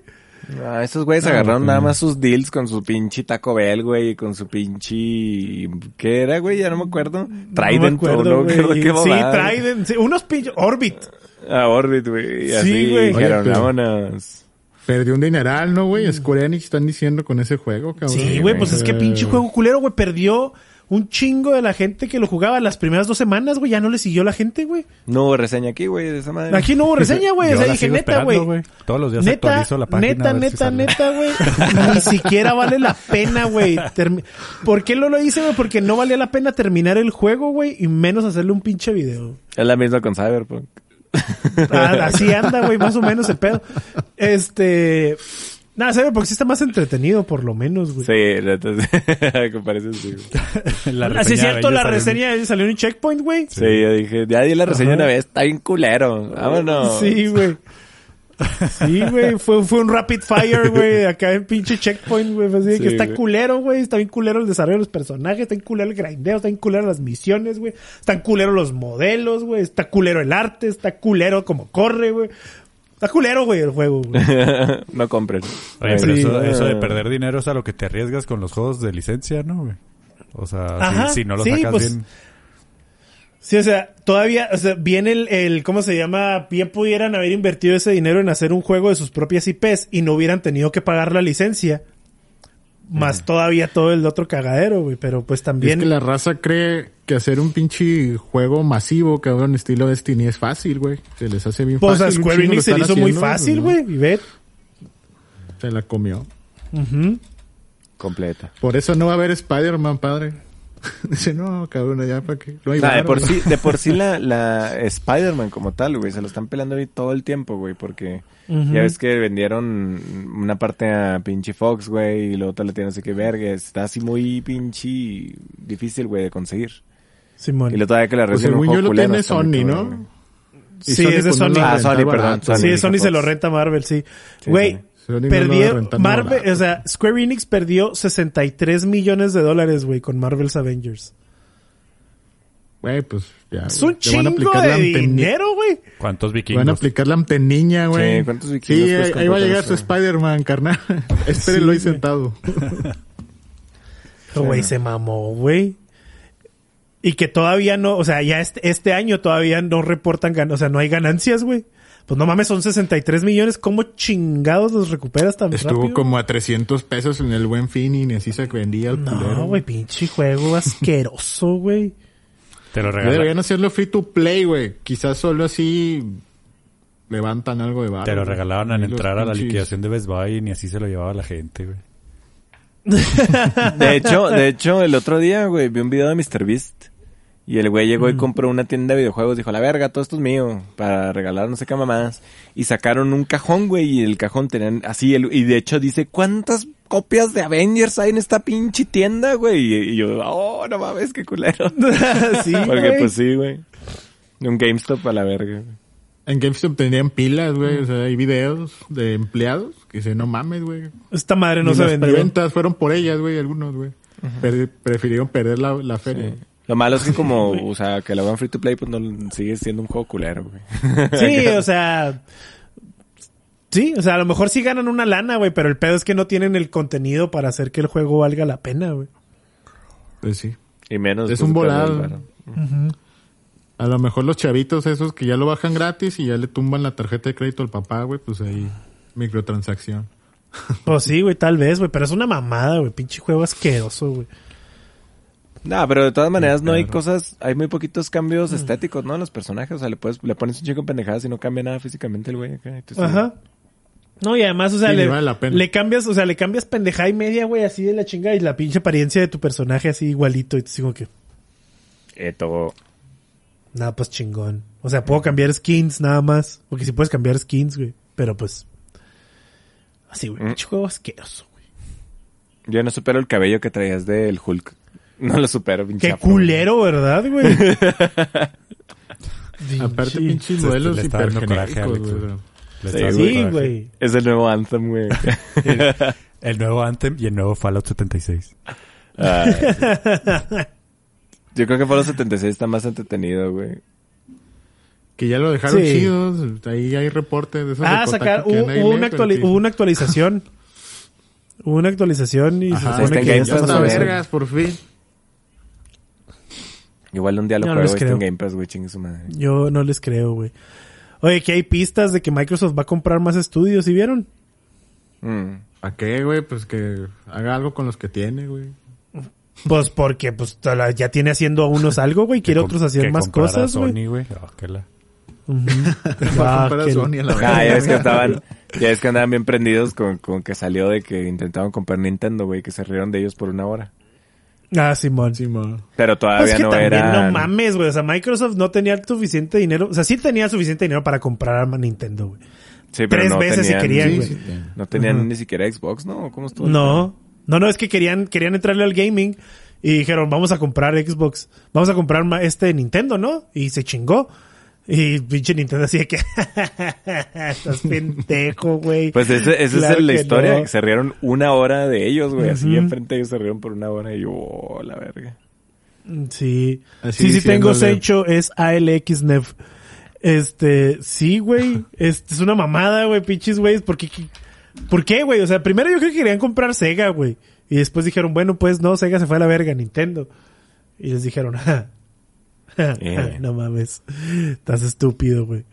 Ah, esos güeyes Ah, agarraron ok. nada más sus deals con su pinche Taco Bell, güey, y con su pinche... ¿Qué era, güey? Ya no me acuerdo. Trident, no me o acuerdo, no me acuerdo güey. qué Sí, mamada. Trident. Sí, unos pinches... Orbit. Ah, Orbit, güey. Y Sí, así güey. dijeron, Oye, pero- vámonos. Perdió un dineral, ¿no, güey? Square Enix están diciendo con ese juego, cabrón. Sí, güey, pues es que Eh, pinche juego culero, güey. Perdió un chingo de la gente que lo jugaba las primeras dos semanas, güey. Ya no le siguió la gente, güey. No hubo reseña aquí, güey, de esa madre. Aquí no hubo reseña, güey. O Yo sea, la dije, sigo neta, esperando, güey. Todos los días Neta, actualizo la página. neta, a ver si neta, sale. neta, güey. Ni siquiera vale la pena, güey. Termi- ¿Por qué lo lo hice, güey? Porque no valía la pena terminar el juego, güey. Y menos hacerle un pinche video. Es la misma con Cyberpunk. Ah, así anda, güey, más o menos el pedo. Este... Nada, ¿sabes? Porque sí está más entretenido, por lo menos, güey. Sí, entonces, que parece sí, güey. La Así reseña es de cierto, ellos la salió en- reseña salió en un checkpoint, güey. Sí, yo dije, ya di la reseña Ajá. una vez, está bien culero. Vámonos. Sí, güey. Sí, güey. Fue, fue un rapid fire, güey. Acá en pinche checkpoint, güey. Así de Sí, que está güey. culero, güey. Está bien culero el desarrollo de los personajes. Está bien culero el grindeo. Está bien culero las misiones, güey. Están culero los modelos, güey. Está culero el arte. Está culero como corre, güey. Está culero, güey, el juego, güey. No compren. Oye, pero Sí. eso, eso de Ah. perder dinero es a lo que te arriesgas con los juegos de licencia, ¿no, güey? O sea, Ajá, si, si no lo sí, sacas pues, bien... Sí, o sea, todavía, o sea, bien el, el, ¿cómo se llama? Bien pudieran haber invertido ese dinero en hacer un juego de sus propias I Pes y no hubieran tenido que pagar la licencia. Más todavía todo el otro cagadero, güey. Pero pues Es también... que la raza cree que hacer un pinche juego masivo, cabrón, estilo Destiny es fácil, güey. Se les hace bien Pues fácil. a un Square chingo lo Enix se le están hizo muy haciendo, fácil, ¿no? güey. Y ve. Se la comió. Ujú. Completa. Por eso no va a haber Spider-Man, padre. Dice, no, cabrón, ya para qué. No hay Nah, de varo, por güey. sí, de por sí la, la Spider-Man como tal, güey, se lo están pelando ahí todo el tiempo, güey, porque Ujú. ya ves que vendieron una parte a pinche Fox, güey, y luego otra le tienen no sé qué verga. Está así muy pinche difícil, güey, de conseguir. Simón. Y lo todavía que la Pues reciben un según yo juego lo culero. tiene está muy Sony, cabrón, ¿no? güey. Y Sí, es de pues, no Sony. lo va a Ah, rentar Sony, perdón, barato, Sony. Sí, güey. Sony Fox. se lo renta a Marvel, sí. Sí, Güey, Sony. Sony no lo perdió... va rentando Marvel, barato. o sea, Square Enix perdió sesenta y tres millones de dólares, güey, con Marvel's Avengers. Güey, pues ya. Es güey. un Le van a chingo aplicar la de anteni- dinero, güey. ¿Cuántos Le vikingos? van a aplicar la anteniña, güey. Sí, ¿cuántos vikingos Sí, puedes ahí, ahí va a comprar llegar eso? su Spider-Man, carnal. Espérenlo ahí sentado. Güey, se mamó, güey. Y que todavía no, o sea, ya este, este año todavía no reportan ganancias, o sea, no hay ganancias, güey. Pues no mames, son sesenta y tres millones. ¿Cómo chingados los recuperas tan Estuvo rápido? como a trescientos pesos en el Buen Fin y ni así se vendía el culero. No, güey, pinche juego asqueroso, güey. Te lo Ya regalan. deberían hacerlo free to play, güey. Quizás solo así levantan algo de barro. Te lo güey. regalaban al Ahí los entrar a la pinches- liquidación de Best Buy y ni así se lo llevaba la gente, güey. De hecho, de hecho, el otro día, güey, vi un video de míster Beast. Y el güey llegó y compró una tienda de videojuegos. Dijo, la verga, todo esto es mío. Para regalar no sé qué mamás. Y sacaron un cajón, güey. Y el cajón tenían así. El, y de hecho dice, ¿cuántas copias de Avengers hay en esta pinche tienda, güey? Y, y yo, oh, no mames, qué culero. Sí, Porque güey. pues sí, güey. Un GameStop a la verga, güey. En GameStop tenían pilas, güey. O sea, hay videos de empleados que dicen, no mames, güey. Esta madre no Ni se las vendió. preventas fueron por ellas, güey, algunos, güey. Per- prefirieron perder la, la feria. Sí. Lo malo es que como, o sea, que lo hagan free to play, pues no sigue siendo un juego culero, güey. Sí, o sea... Sí, o sea, a lo mejor sí ganan una lana, güey, pero el pedo es que no tienen el contenido para hacer que el juego valga la pena, güey. Pues sí. Y menos. Es pues, un perder el volado. varo. A lo mejor los chavitos esos que ya lo bajan gratis y ya le tumban la tarjeta de crédito al papá, güey, pues ahí microtransacción. Pues sí, güey, tal vez, güey, pero es una mamada, güey. Pinche juego asqueroso, güey. No, pero de todas maneras no hay claro. cosas, hay muy poquitos cambios estéticos, ¿no? En los personajes, o sea, le puedes, le pones un chico en pendejadas y no cambia nada físicamente el güey acá. Entonces, Ajá. No, y además, o sea, Sí, le, ni vale la pena. le cambias, o sea, le cambias pendejada y media, güey, así de la chinga y la pinche apariencia de tu personaje así igualito. Y te digo que, Eto. nada, pues chingón. O sea, puedo cambiar skins nada más. Porque sí puedes cambiar skins, güey. Pero pues, así, güey, Mm. pinche juego asqueroso, güey. Yo no supero el cabello que traías del Hulk. No lo supero, pinche. Qué afro. culero, ¿verdad, güey? Aparte, Pinche- pinches Se- modelos le está dando coraje a hipergenéricos, Alex, güey. Le Sí, está dando Sí, coraje. güey. Es el nuevo Anthem, güey. El nuevo Anthem y el nuevo Fallout setenta y seis. Ay, sí. Yo creo que Fallout setenta y seis está más entretenido, güey. Que ya lo dejaron Sí. chidos. Ahí hay reportes de esos Ah, de sacar, Kotaku que hubo, andan ahí, hubo una pero actuali- que- hubo una actualización. Hubo una actualización y Ajá, se supone está en que ya Game está Pass, más está ¿no? suave. vergas, por fin. Igual un día lo Yo no juego les este en creo. Game Pass, güey, chingue su madre. Yo no les creo, güey. Oye, que hay pistas de que Microsoft va a comprar más estudios, ¿sí vieron? Mm. ¿A qué, güey? Pues que haga algo con los que tiene, güey. Pues porque pues toda- ya tiene haciendo a unos algo, güey. Quiere Que otros com- hacer que más comprara cosas, güey. Sony, güey. Oh, que la... Ujú. Va a Ah, comprar a que- Sony a la Ah, verga. ya ves que estaban, ya ves que andaban bien prendidos con, con que salió de que intentaban comprar Nintendo, güey, que se rieron de ellos por una hora. Ah, Simón. Sí, mo. Pero Pues todavía que no también era... no mames, güey. O sea, Microsoft no tenía suficiente dinero. O sea, sí tenía suficiente dinero para comprar a Nintendo, güey. Sí, pero Tres no veces si tenían, querían, Sí, güey. sí, sí. No tenían Ajá. ni siquiera Xbox, ¿no? ¿Cómo estuvo? No. No, no, es que querían, querían entrarle al gaming y dijeron, vamos a comprar Xbox. Vamos a comprar ma- este Nintendo, ¿no? Y se chingó. Y pinche Nintendo así de que... Estás pendejo, güey. Pues ese, esa Claro es la que historia, no. que se rieron una hora de ellos, güey. Así Ujú. enfrente de ellos se rieron por una hora y yo, oh, la verga. Sí. Así sí, sí tengo diciéndole. Sencho, es A L X N E F. Este, sí, güey. Es, es una mamada, güey, pinches güeyes. ¿Por qué? qué- ¿Por qué, güey? O sea, primero yo creo que querían comprar Sega, güey. Y después dijeron, bueno, pues no, Sega se fue a la verga, Nintendo. Y les dijeron, ja, ja, Eh. no mames. Estás estúpido, güey.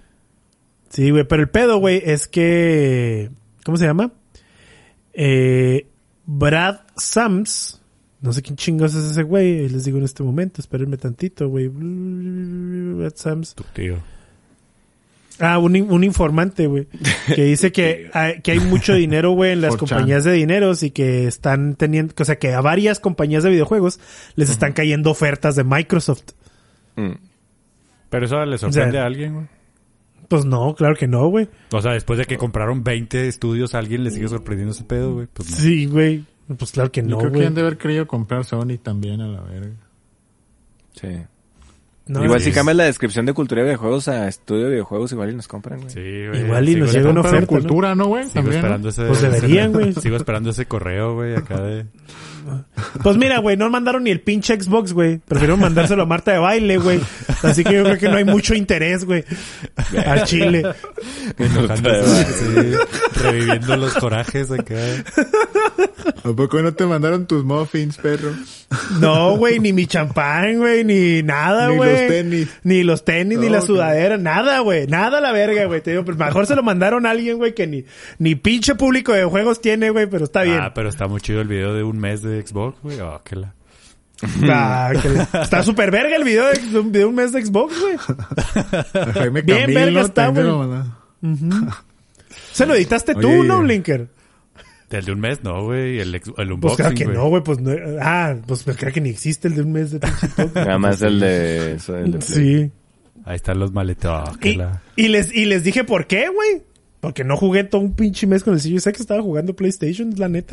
Sí, güey, pero el pedo, güey, es que... ¿Cómo se llama? Eh, Brad Sams... No sé quién chingos es ese güey. y Les digo en este momento. Espérenme tantito, güey. Brad Sams. Tu tío. Ah, un, in- un informante, güey. Que dice que hay, que hay mucho dinero, güey, en las cuatro chan. compañías de dineros y que están teniendo... O sea, que a varias compañías de videojuegos les están cayendo ofertas de Microsoft. Mm. Pero eso le sorprende O sea, a alguien, güey. Pues no, claro que no, güey. O sea, después de que compraron veinte estudios, ¿a alguien le sigue sorprendiendo ese pedo, güey? Pues no. Sí, güey. Pues claro que Yo no, creo que güey. han de haber querido comprar Sony también a la verga. Sí. No, igual es- si cambias la descripción de cultura de videojuegos a estudio de videojuegos, igual y nos compran, güey. Sí, güey. Igual y Sigo nos esper- llega una Compraron oferta, ¿no? cultura, ¿no, güey? Sigo También, ¿no? esperando ese... Pues deberían, güey. Sigo esperando ese correo, güey, acá de... Pues mira, güey, no mandaron ni el pinche Xbox, güey. Prefirieron mandárselo a Marta de baile, güey. Así que yo creo que no hay mucho interés, güey. Al chile. Enojándose, sí, reviviendo los corajes acá. ¿A poco no te mandaron tus muffins, perro? No, güey, ni mi champán, güey, ni nada, Ni güey. los tenis. Ni los tenis, ni No, la que- sudadera, nada, güey. Nada a la verga, güey. Te digo, pues mejor se lo mandaron a alguien, güey, que ni, ni pinche público de juegos tiene, güey, pero está bien. Ah, pero está muy chido el video de un mes de Xbox, güey. Oh, que la... Ah, que la- está súper verga el video de, de un- de un mes de Xbox, güey. A Jaime Bien Camil, verga ¿no? está, También te güey. lo mandaron. Se lo editaste tú, Oye, ¿no, Blinker? El de un mes, no, güey. El, ex- el Pues unboxing, claro que güey. no, güey, pues no. Ah, pues creo que ni existe el de un mes de pinche top. Nada más el de... eso, el de Play. Sí. Ahí están los maletos. Oh, que Y, la... y les, y les dije por qué, güey. Porque no jugué todo un pinche mes con el Series X, estaba jugando PlayStation, la neta.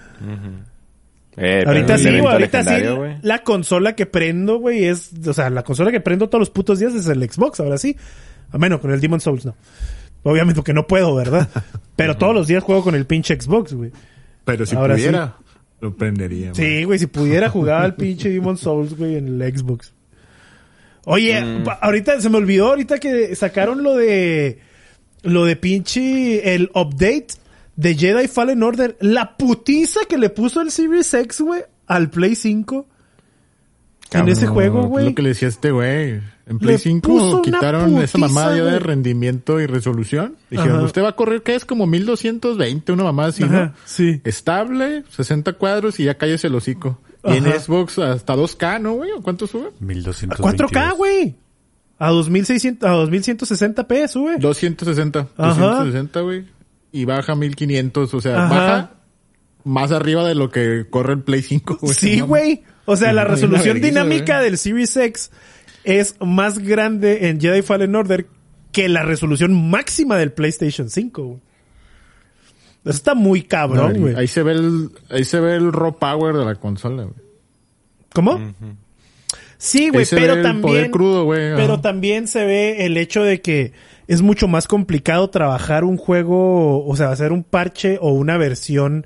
Eh, pero Ahorita el sí, güey, evento ahorita sí. legendario, güey. La consola que prendo, güey, es... O sea, la consola que prendo todos los putos días es el Xbox, ahora sí. A menos con el Demon's Souls, no. Obviamente porque no puedo, ¿verdad? Pero todos los días juego con el pinche Xbox, güey. Pero si Ahora pudiera, lo prendería. Sí, güey, si pudiera jugar al pinche Demon's Souls, güey, en el Xbox. Oye, Mm. pa- ahorita se me olvidó, ahorita que sacaron lo de... Lo de pinche... El update de Jedi Fallen Order. La putiza que le puso el Series X, güey, al Play cinco. En ese No, juego, es güey. lo que le decía este güey. En Play Le puso cinco una quitaron esa putiza, mamada ya de güey. rendimiento y resolución. Dijeron, Ajá. usted va a correr, ¿qué es? Como mil doscientos veinte, una mamada así, Ajá, ¿no? sí. Estable, sesenta cuadros y ya cállese el hocico. Y en Ajá. Xbox hasta dos K, ¿no, güey? ¿O cuánto sube? mil doscientos A cuatro K, güey. A dos mil seiscientos, a dos mil ciento sesenta p sube. doscientos sesenta. Ajá. doscientos sesenta, güey. Y baja mil quinientos, o sea, Ajá. baja más arriba de lo que corre el Play cinco, güey. Sí, No güey. O sea, la Hay una resolución vergüenza, dinámica güey. del Series X es más grande en Jedi Fallen Order que la resolución máxima del PlayStation cinco, güey. Eso está muy cabrón, mames. güey. Ahí se ve el, ahí se ve el raw power de la consola, güey. ¿Cómo? Sí, güey, Ahí se ve pero el también... poder crudo, güey. Pero Ajá. también se ve el hecho de que es mucho más complicado trabajar un juego, o sea, hacer un parche o una versión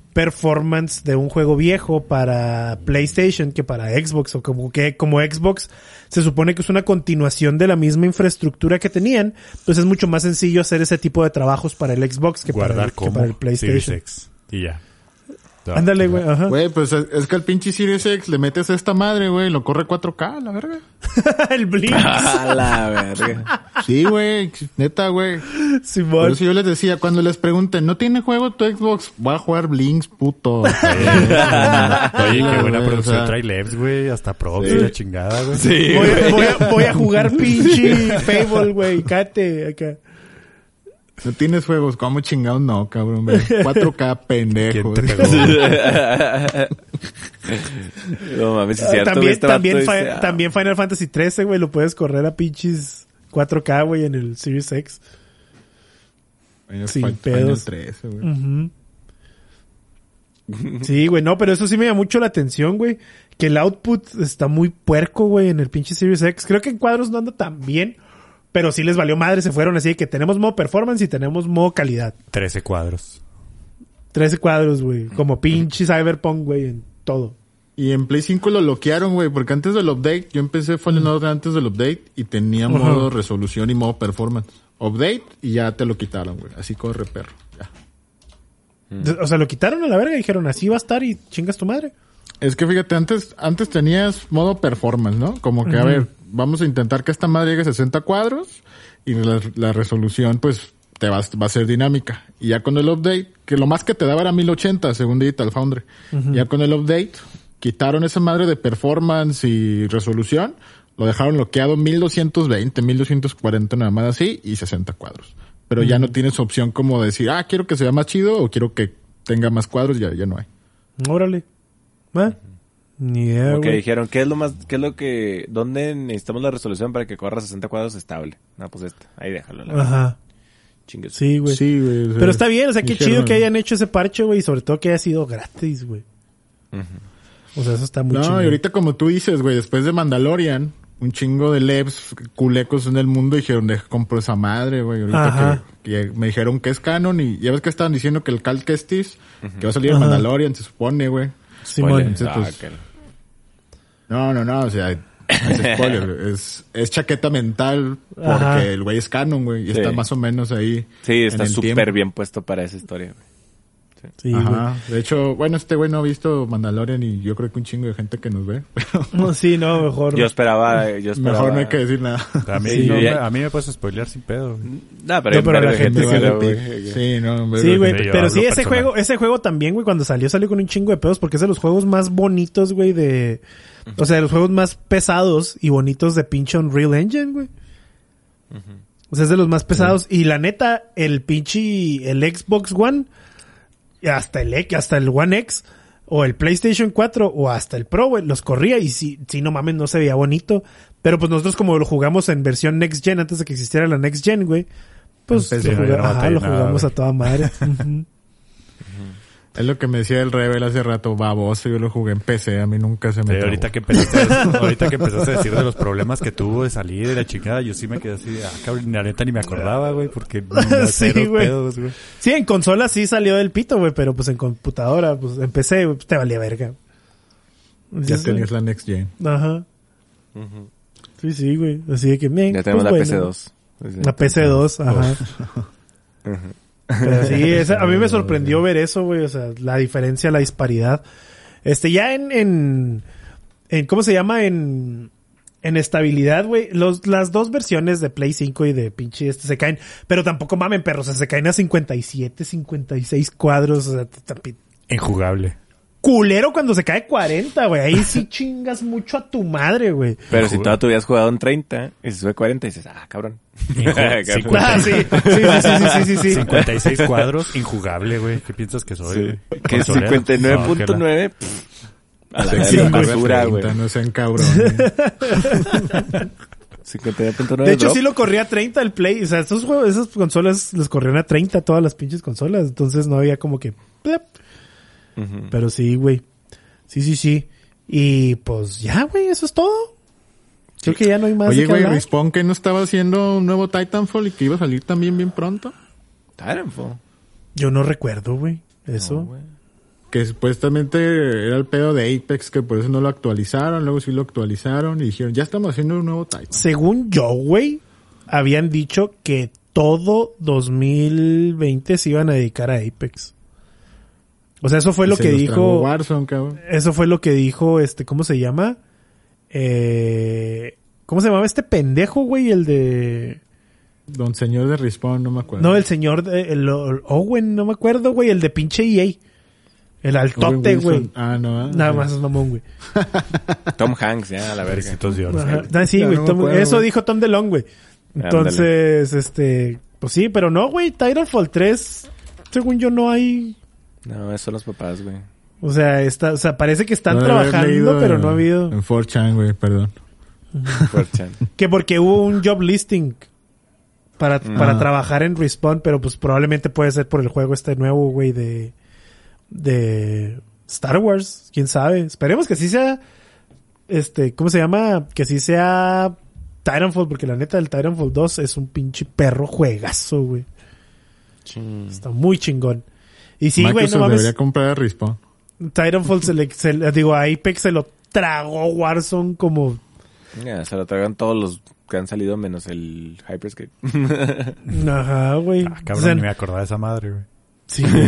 performance de un juego viejo para PlayStation que para Xbox, o como que como Xbox se supone que es una continuación de la misma infraestructura que tenían, pues es mucho más sencillo hacer ese tipo de trabajos para el Xbox que, para el, que para el PlayStation. Series X. Y ya. Ándale, güey, ajá. Güey, pues es, es que al pinche Series X le metes a esta madre, güey, lo corre cuatro K, la verga. El Blink. A la verga. Sí, güey, neta, güey. Simón. Por eso yo les decía, cuando les pregunten, ¿no tiene juego tu Xbox? Voy a jugar Blinks, puto. Oye, qué buena güey, producción o sea. trae Lebs, güey. Hasta props y la chingada, güey. Sí, Voy a, güey. voy, a, voy a jugar pinche Fable, güey, cate, acá. ¿No tienes juegos? ¿Cómo chingados no, cabrón? güey? cuatro K, pendejo. ¿Quién te pegó? No mames, es cierto. también, este también, vato fi- dice, ah, también Final Fantasy trece, güey, lo puedes correr a pinches cuatro K, güey, en el Series X. Final Sin Final pedos. trece, güey. Ujú. Sí, güey, no, pero eso sí me llama mucho la atención, güey. Que el output está muy puerco, güey, en el pinche Series X. Creo que en cuadros no anda tan bien, pero sí les valió madre, se fueron así de que tenemos modo performance y tenemos modo calidad. trece cuadros. trece cuadros, güey, como pinche Cyberpunk, güey, en todo. Y en Play cinco lo bloquearon, güey, porque antes del update, yo empecé Fallen Order antes del update y tenía Ajá. modo resolución y modo performance. Update y ya te lo quitaron, güey. Así corre, perro. Ya. O sea, lo quitaron a la verga y dijeron, así va a estar y chingas tu madre. Es que fíjate, antes, antes tenías modo performance, ¿no? Como que, a ver, vamos a intentar que esta madre llegue a sesenta cuadros y la, la resolución, pues, te va, va a ser dinámica. Y ya con el update, que lo más que te daba era mil ochenta, según Digital Foundry. Ya con el update, quitaron esa madre de performance y resolución, lo dejaron bloqueado mil doscientos veinte, mil doscientos cuarenta, nada más así, y sesenta cuadros. Pero ya no tienes opción como decir, ah, quiero que se vea más chido o quiero que tenga más cuadros, ya, ya no hay. Órale. ¿Ah? Ni idea, como que güey. dijeron, ¿qué es lo más, qué es lo que, dónde necesitamos la resolución para que corra sesenta cuadros estable? No, pues esta, ahí déjalo. La Ajá. Chingues. Sí, güey. Sí, güey. o sea, Pero está bien, o sea, qué dijeron- chido que hayan hecho ese parche, güey, y sobre todo que haya sido gratis, güey. O sea, eso está muy No, chido. y ahorita como tú dices, güey, después de Mandalorian, un chingo de lebs culecos en el mundo dijeron, deja, compro esa madre, güey. Ajá. Ahorita que, que me dijeron que es canon y ya ves que estaban diciendo que el Cal Kestis, que va a salir en Ajá. Mandalorian, se supone, güey. Simón. Entonces, Ah, pues, ok. no, no, no, o sea, no es spoiler, es, es chaqueta mental porque Ajá. el güey es canon, güey, y Sí. está más o menos ahí. Sí, está en el súper tiempo. bien puesto para esa historia, güey. Sí, güey. Ajá. De hecho, bueno, este güey no ha visto Mandalorian y yo creo que un chingo de gente que nos ve. Pero No, sí, no, mejor. Yo esperaba, yo esperaba... mejor no hay que decir nada. A mí, Sí, no, ya- a mí me puedes spoilear sin pedo. güey. No, pero, No, pero hay la verga gente que sí vale, lo güey. Sí, no, Sí, güey, yo pero hablo sí, ese personal. juego, ese juego también, güey, cuando salió, salió con un chingo de pedos porque es de los juegos más bonitos, güey, de... O sea, de los juegos más pesados y bonitos de pinche Unreal Engine, güey. O sea, es de los más pesados. Y la neta, el pinche... El Xbox One, y hasta el X, hasta el One X, o el PlayStation cuatro, o hasta el Pro, güey, los corría y sí, sí, no mames, no se veía bonito. Pero pues nosotros como lo jugamos en versión Next Gen, antes de que existiera la Next Gen, güey, pues Empecé, lo, no, juga- ya no ajá, batallé lo nada, jugamos güey. a toda madre. Ujú. Es lo que me decía el Rebel hace rato, baboso, yo lo jugué en P C, a mí nunca se me Sí, trabó. ahorita que empezaste a, ahorita que empezaste a decir de los problemas que tuvo de salir de la chingada, yo sí me quedé así, de, ah, cabrón, la neta ni me acordaba, güey, porque no Sí, cero güey. pedos, güey. Sí, en consola sí salió del pito, güey, pero pues en computadora, pues en P C, güey, pues, te valía verga. Ya Entonces, tenías la Next Gen. Ajá. Sí, sí, güey. Así de que, bien. Ya tenemos pues, la bueno. P C dos. La P C dos, ajá. Pero sí, esa- a mí me sorprendió ver eso, güey, o sea, la diferencia, la disparidad. Este, ya en, en, en ¿cómo se llama? En, en estabilidad, güey, los, las dos versiones de Play cinco y de pinche este se caen, pero tampoco mamen, perros, o sea, se caen a cincuenta y siete, cincuenta y seis cuadros, o sea, t- t- Injugable. culero cuando se cae cuarenta, güey, ahí sí chingas mucho a tu madre, güey. Pero si toda tu vida has jugado en treinta y se sube cuarenta y dices, ah, cabrón. Inju- Ah, sí, sí, sí, sí, sí, sí, sí, sí. cincuenta y seis cuadros, injugable, güey. ¿Qué piensas que soy, Sí. güey? Que ¿Consolero? cincuenta y nueve No, punto que la- nueve a la Sí, verga, güey, basura, güey. treinta, no sean cabrones. cincuenta y nueve punto nueve De hecho, drop. sí lo corría a treinta el Play. O sea, estos juegos, esas consolas les corrían a treinta todas las pinches consolas. Entonces no había como que... plep. Ujú. Pero sí, güey. Sí, sí, sí. Y pues ya, güey, eso es todo. Creo que ya no hay más Oye, de qué güey, hablar. Respawn que no estaba haciendo un nuevo Titanfall y que iba a salir también bien pronto. Titanfall. Yo no recuerdo, güey. Eso. No, güey. que supuestamente era el pedo de Apex, que por eso no lo actualizaron, luego sí lo actualizaron y dijeron, ya estamos haciendo un nuevo Titan. Según yo, güey, habían dicho que todo dos mil veinte se iban a dedicar a Apex. O sea, eso fue Y lo se que los dijo... tragó Warzone, cabrón. Eso fue lo que dijo, este, ¿cómo se llama? Eh, ¿Cómo se llamaba este pendejo, güey? El de... Don señor de Respawn, no me acuerdo. No, el señor, de, el, el Owen, no me acuerdo, güey. El de pinche E A. El altote, Owen güey. Wilson. Ah, no. ah, Nada sí. más es mamón, güey. Tom Hanks, ya, a la verga. Besitos de oro. Ajá. Ah, sí, Ya güey. no me Tom- acuerdo, eso güey. dijo Tom DeLonge, güey. Entonces, este... Pues sí, pero no, güey. Titanfall tres, según yo, no hay... No, esos son los papás, güey. O sea, está, o sea, parece que están No debe haber trabajando, leído pero en- no ha habido... En four chan, güey, perdón. Fuerchan. Que porque hubo un job listing para, para Ah. trabajar en Respawn, pero pues probablemente puede ser por el juego este nuevo, güey, de... De... Star Wars. ¿Quién sabe? Esperemos que sí sea... Este, ¿cómo se llama? Que sí sea... Titanfall, porque la neta del Titanfall dos es un pinche perro juegazo, güey. Está muy chingón. Y sí, güey, Microsoft no mames. debería comprar a Respawn. Titanfall se le, se le- digo, a Apex se lo tragó Warzone como... Ya, se lo tragan todos los que han salido menos el Hyperscape. Ajá, güey. Ah, cabrón, O sea, ni me acordaba de esa madre, güey. sí, güey.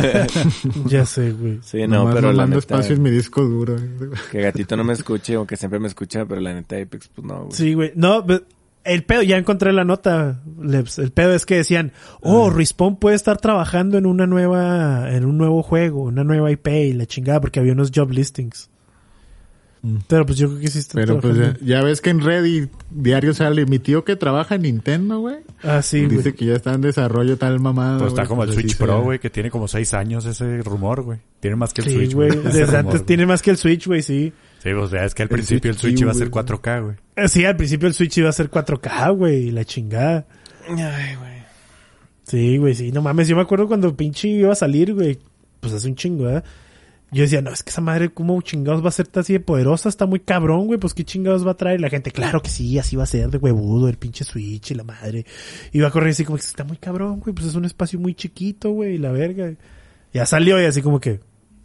Ya sé, güey. Sí, no, Nomás pero no la mando neta, espacio en mi disco duro. que Gatito no me escuche o que siempre me escucha, pero la neta Apex, pues no, güey. Sí, güey. No, pe- el pedo, ya encontré la nota, Lebs. El pedo es que decían, oh, Respawn puede estar trabajando en una nueva, en un nuevo juego, una nueva I P y la chingada, porque había unos job listings. Mm. Pero pues yo creo que sí están Pero pues trabajando. ya, ya ves que en Reddit diario sale mi tío que trabaja en Nintendo, güey. Ah, sí, güey. Dice que ya está en desarrollo tal mamada. Pues está güey, como el pues así Switch sea. Pro, güey, que tiene como seis años ese rumor, güey. Tiene más que el Sí, Switch, güey. güey. ese Desde rumor, antes güey. tiene más que el Switch, güey, sí. Sí, pues ya es que al El principio el Switch Switch iba a Q, ser güey. cuatro K, güey. Eh, Sí, al principio el Switch iba a ser cuatro K, güey, y la chingada. Ay, güey. Sí, güey, sí, no mames. Yo me acuerdo cuando pinche iba a salir, güey. Pues hace un chingo, ¿verdad? Yo decía, no, es que esa madre, ¿cómo chingados va a ser así de poderosa? Está muy cabrón, güey. Pues qué chingados va a traer. Y la gente, claro que sí, así va a ser de huevudo el pinche Switch y la madre. Iba a correr así como que está muy cabrón, güey. Pues es un espacio muy chiquito, güey, y la verga. Ya salió y así como que...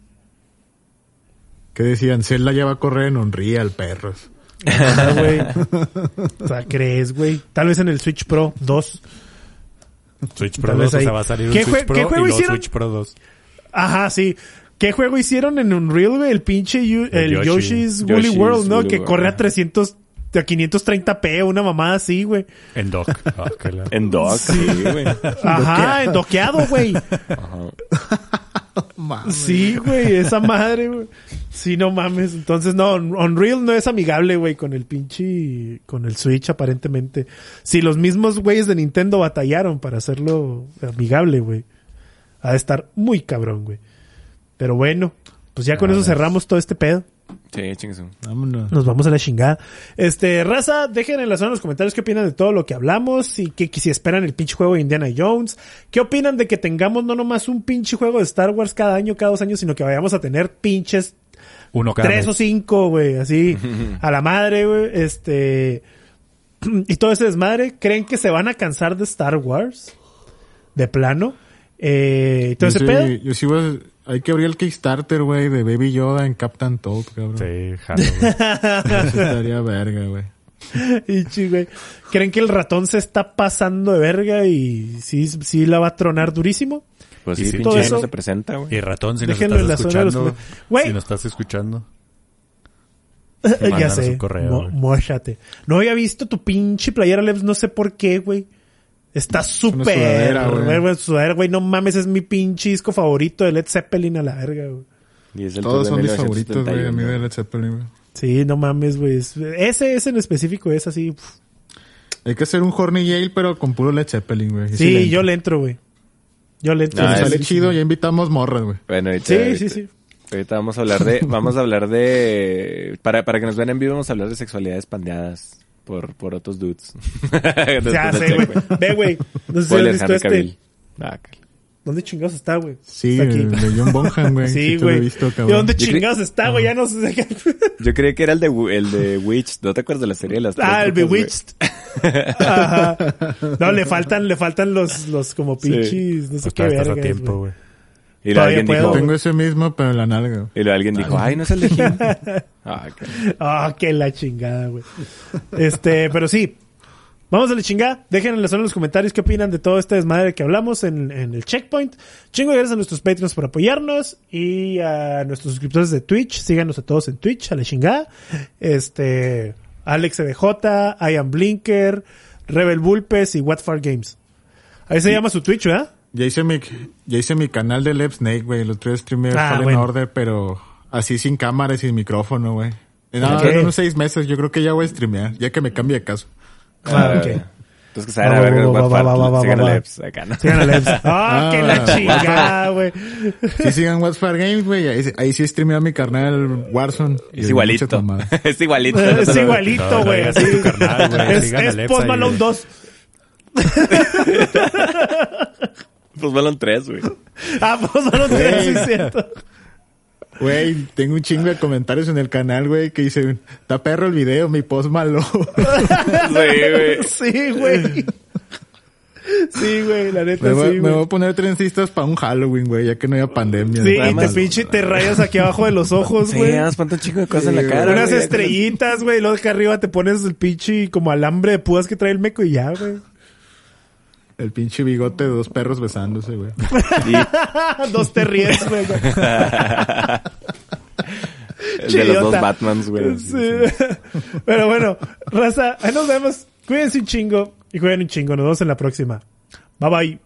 Que decían, Zelda ya va a correr en Unreal, perros. Ah, güey. O sea, ¿crees, güey? Tal vez en el Switch Pro dos. Switch Tal Pro vez dos, o ahí. sea, va a salir un ¿Qué Switch jue- Pro qué y juego luego hicieron? Switch Pro dos. Ajá, sí. ¿Qué juego hicieron en Unreal, güey? El pinche Yu- el, El Yoshi. Yoshi's Woolly Yoshi's World, ¿no? Woolly Que World, corre a ajá. trescientos, a quinientos treinta p, una mamada así, güey. En dock. Ah, qué la- En dock, sí, güey. Ajá, doqueado, güey. Ajá. Sí, güey, esa madre, güey. Sí, no mames. Entonces, no, Unreal no es amigable, güey, con el pinche, con el Switch, aparentemente. Si los mismos güeyes de Nintendo batallaron para hacerlo amigable, güey. Ha de estar muy cabrón, güey. Pero bueno, pues ya con A eso ver. cerramos todo este pedo. Sí, chingues. Vámonos. Nos vamos a la chingada. Este, raza, dejen en la zona en los comentarios qué opinan de todo lo que hablamos y que, que si esperan el pinche juego de Indiana Jones. ¿Qué opinan de que tengamos no nomás un pinche juego de Star Wars cada año, cada dos años, sino que vayamos a tener pinches Uno cada tres mes. o cinco, güey, así, a la madre, güey, este, y todo ese desmadre? ¿Creen que se van a cansar de Star Wars? De plano. Eh, y todo Yo ese sí- pedo. Yo sí voy a- hay que abrir el Kickstarter, güey, de Baby Yoda en Captain Toad, cabrón. Sí, jalo, güey. Eso estaría verga, güey. Y chi, güey. ¿Creen que el ratón se está pasando de verga y sí, sí la va a tronar durísimo? Pues Y sí, sí, pinche todo no eso- se presenta, güey. Y ratón, si nos Déjenlo en la estás zona de los escuchando, comentarios. Güey. si nos estás escuchando, Ya Mándanos sé. un correo, Mo- güey. móchate. No había visto tu pinche playera, Lebs, no sé por qué, güey. Está súper... sudadera, güey. güey, sudadera, güey. No mames, es mi pinche disco favorito de Led Zeppelin a la verga, güey. Y es el Todos tour de son mis favoritos, güey, a mí de mil novecientos setenta y uno. Led Zeppelin, güey. Sí, no mames, güey. Es- Ese, ese en específico es así. uf. Hay que hacer un Horny Yale, pero con puro Led Zeppelin, güey. Y Sí, le yo entro. le entro, güey. Yo le entro. Si Ah, nos sale sí, chido, ya invitamos morras, güey. Bueno, ahorita, Sí, ahorita- sí, sí. Ahorita vamos a hablar de, vamos a hablar de, para, para que nos vean en vivo, vamos a hablar de sexualidades pandeadas por, por otros dudes. Ya Después sé, de güey. check, Ve, güey. No sé si has Spoiler, visto Henry este. Cavill. Ah, cal- ¿Dónde chingados está, güey? Sí, Está aquí. el de John Bonham, güey. Sí, te lo he güey. visto, ¿Y cabrón. dónde Yo cre- chingados está, güey? Ya no sé. Yo creí que era el de, Wi- el de Witch. ¿No te acuerdas de la serie de las tres Ah, el brujas, güey? Bewitched. Ajá. No, le faltan, le faltan los, los como pinches, no sé pues qué todavía estás verga. a tiempo, güey. Y luego Todavía alguien puedo. dijo... Tengo ese mismo, pero en la nalga. Y luego alguien dijo, ay, no es el de Jim. Ah, qué... Ah, qué la chingada, güey. Este, pero sí. Vamos a la chingada. Dejen en la zona en los comentarios qué opinan de todo este desmadre que hablamos en, en el Checkpoint. Chingo de gracias a nuestros Patreons por apoyarnos y a nuestros suscriptores de Twitch. Síganos a todos en Twitch, a la chingada. Este, Alex C D J, I Am Blinker, Rebel Bulpes y Whatfar Games. Ahí se llama su Twitch, ¿verdad? Ya hice mi, ya hice mi canal de Lep Snake, güey. El otro día streamé Ah, Fallen bueno. Order, pero así sin cámara y sin micrófono, güey. No, Ok. en unos seis meses yo creo que ya voy a streamear, ya que me cambie de caso. Ah, ok. Entonces que se vayan a Va, ver va, va, What va, va, va, Fart, sigan va, a va. Leps acá, ¿no? Sigan a Lebs. Ah, Ah, qué la chingada, güey. Sí, sigan What's Far Games, güey. Ahí, ahí sí streamea mi carnal Warzone. Y Es de igualito. muchas mamadas. Es igualito. Es igualito, No, no güey. digas así. tu carnal, güey. Es, Sigan a es Lebs Post ahí, Malone güey. dos. Pues Balón tres, güey. Ah, Post Malone tres, sí es cierto. Güey, tengo un chingo de comentarios en el canal, güey, que dicen, está perro el video, mi Post Malone. Sí, güey. Sí, güey. Sí, güey, la neta Me voy, sí, me güey. voy a poner trencistas para un Halloween, güey, ya que no haya pandemia. Sí, Nada y te más. pinche te rayas aquí abajo de los ojos, Sí, güey. nada más ponte un chico de cosas en la Sí, cara. Unas güey. estrellitas, güey. Luego acá arriba te pones el pinche como alambre de púas que trae el meco y ya, güey. El pinche bigote de dos perros besándose, güey. Y Dos te ríes, güey. el de los dos Chidota. Batmans, güey. Sí. Pero bueno, raza, ahí nos vemos. Cuídense un chingo y jueguen un chingo. Nos vemos en la próxima. Bye bye.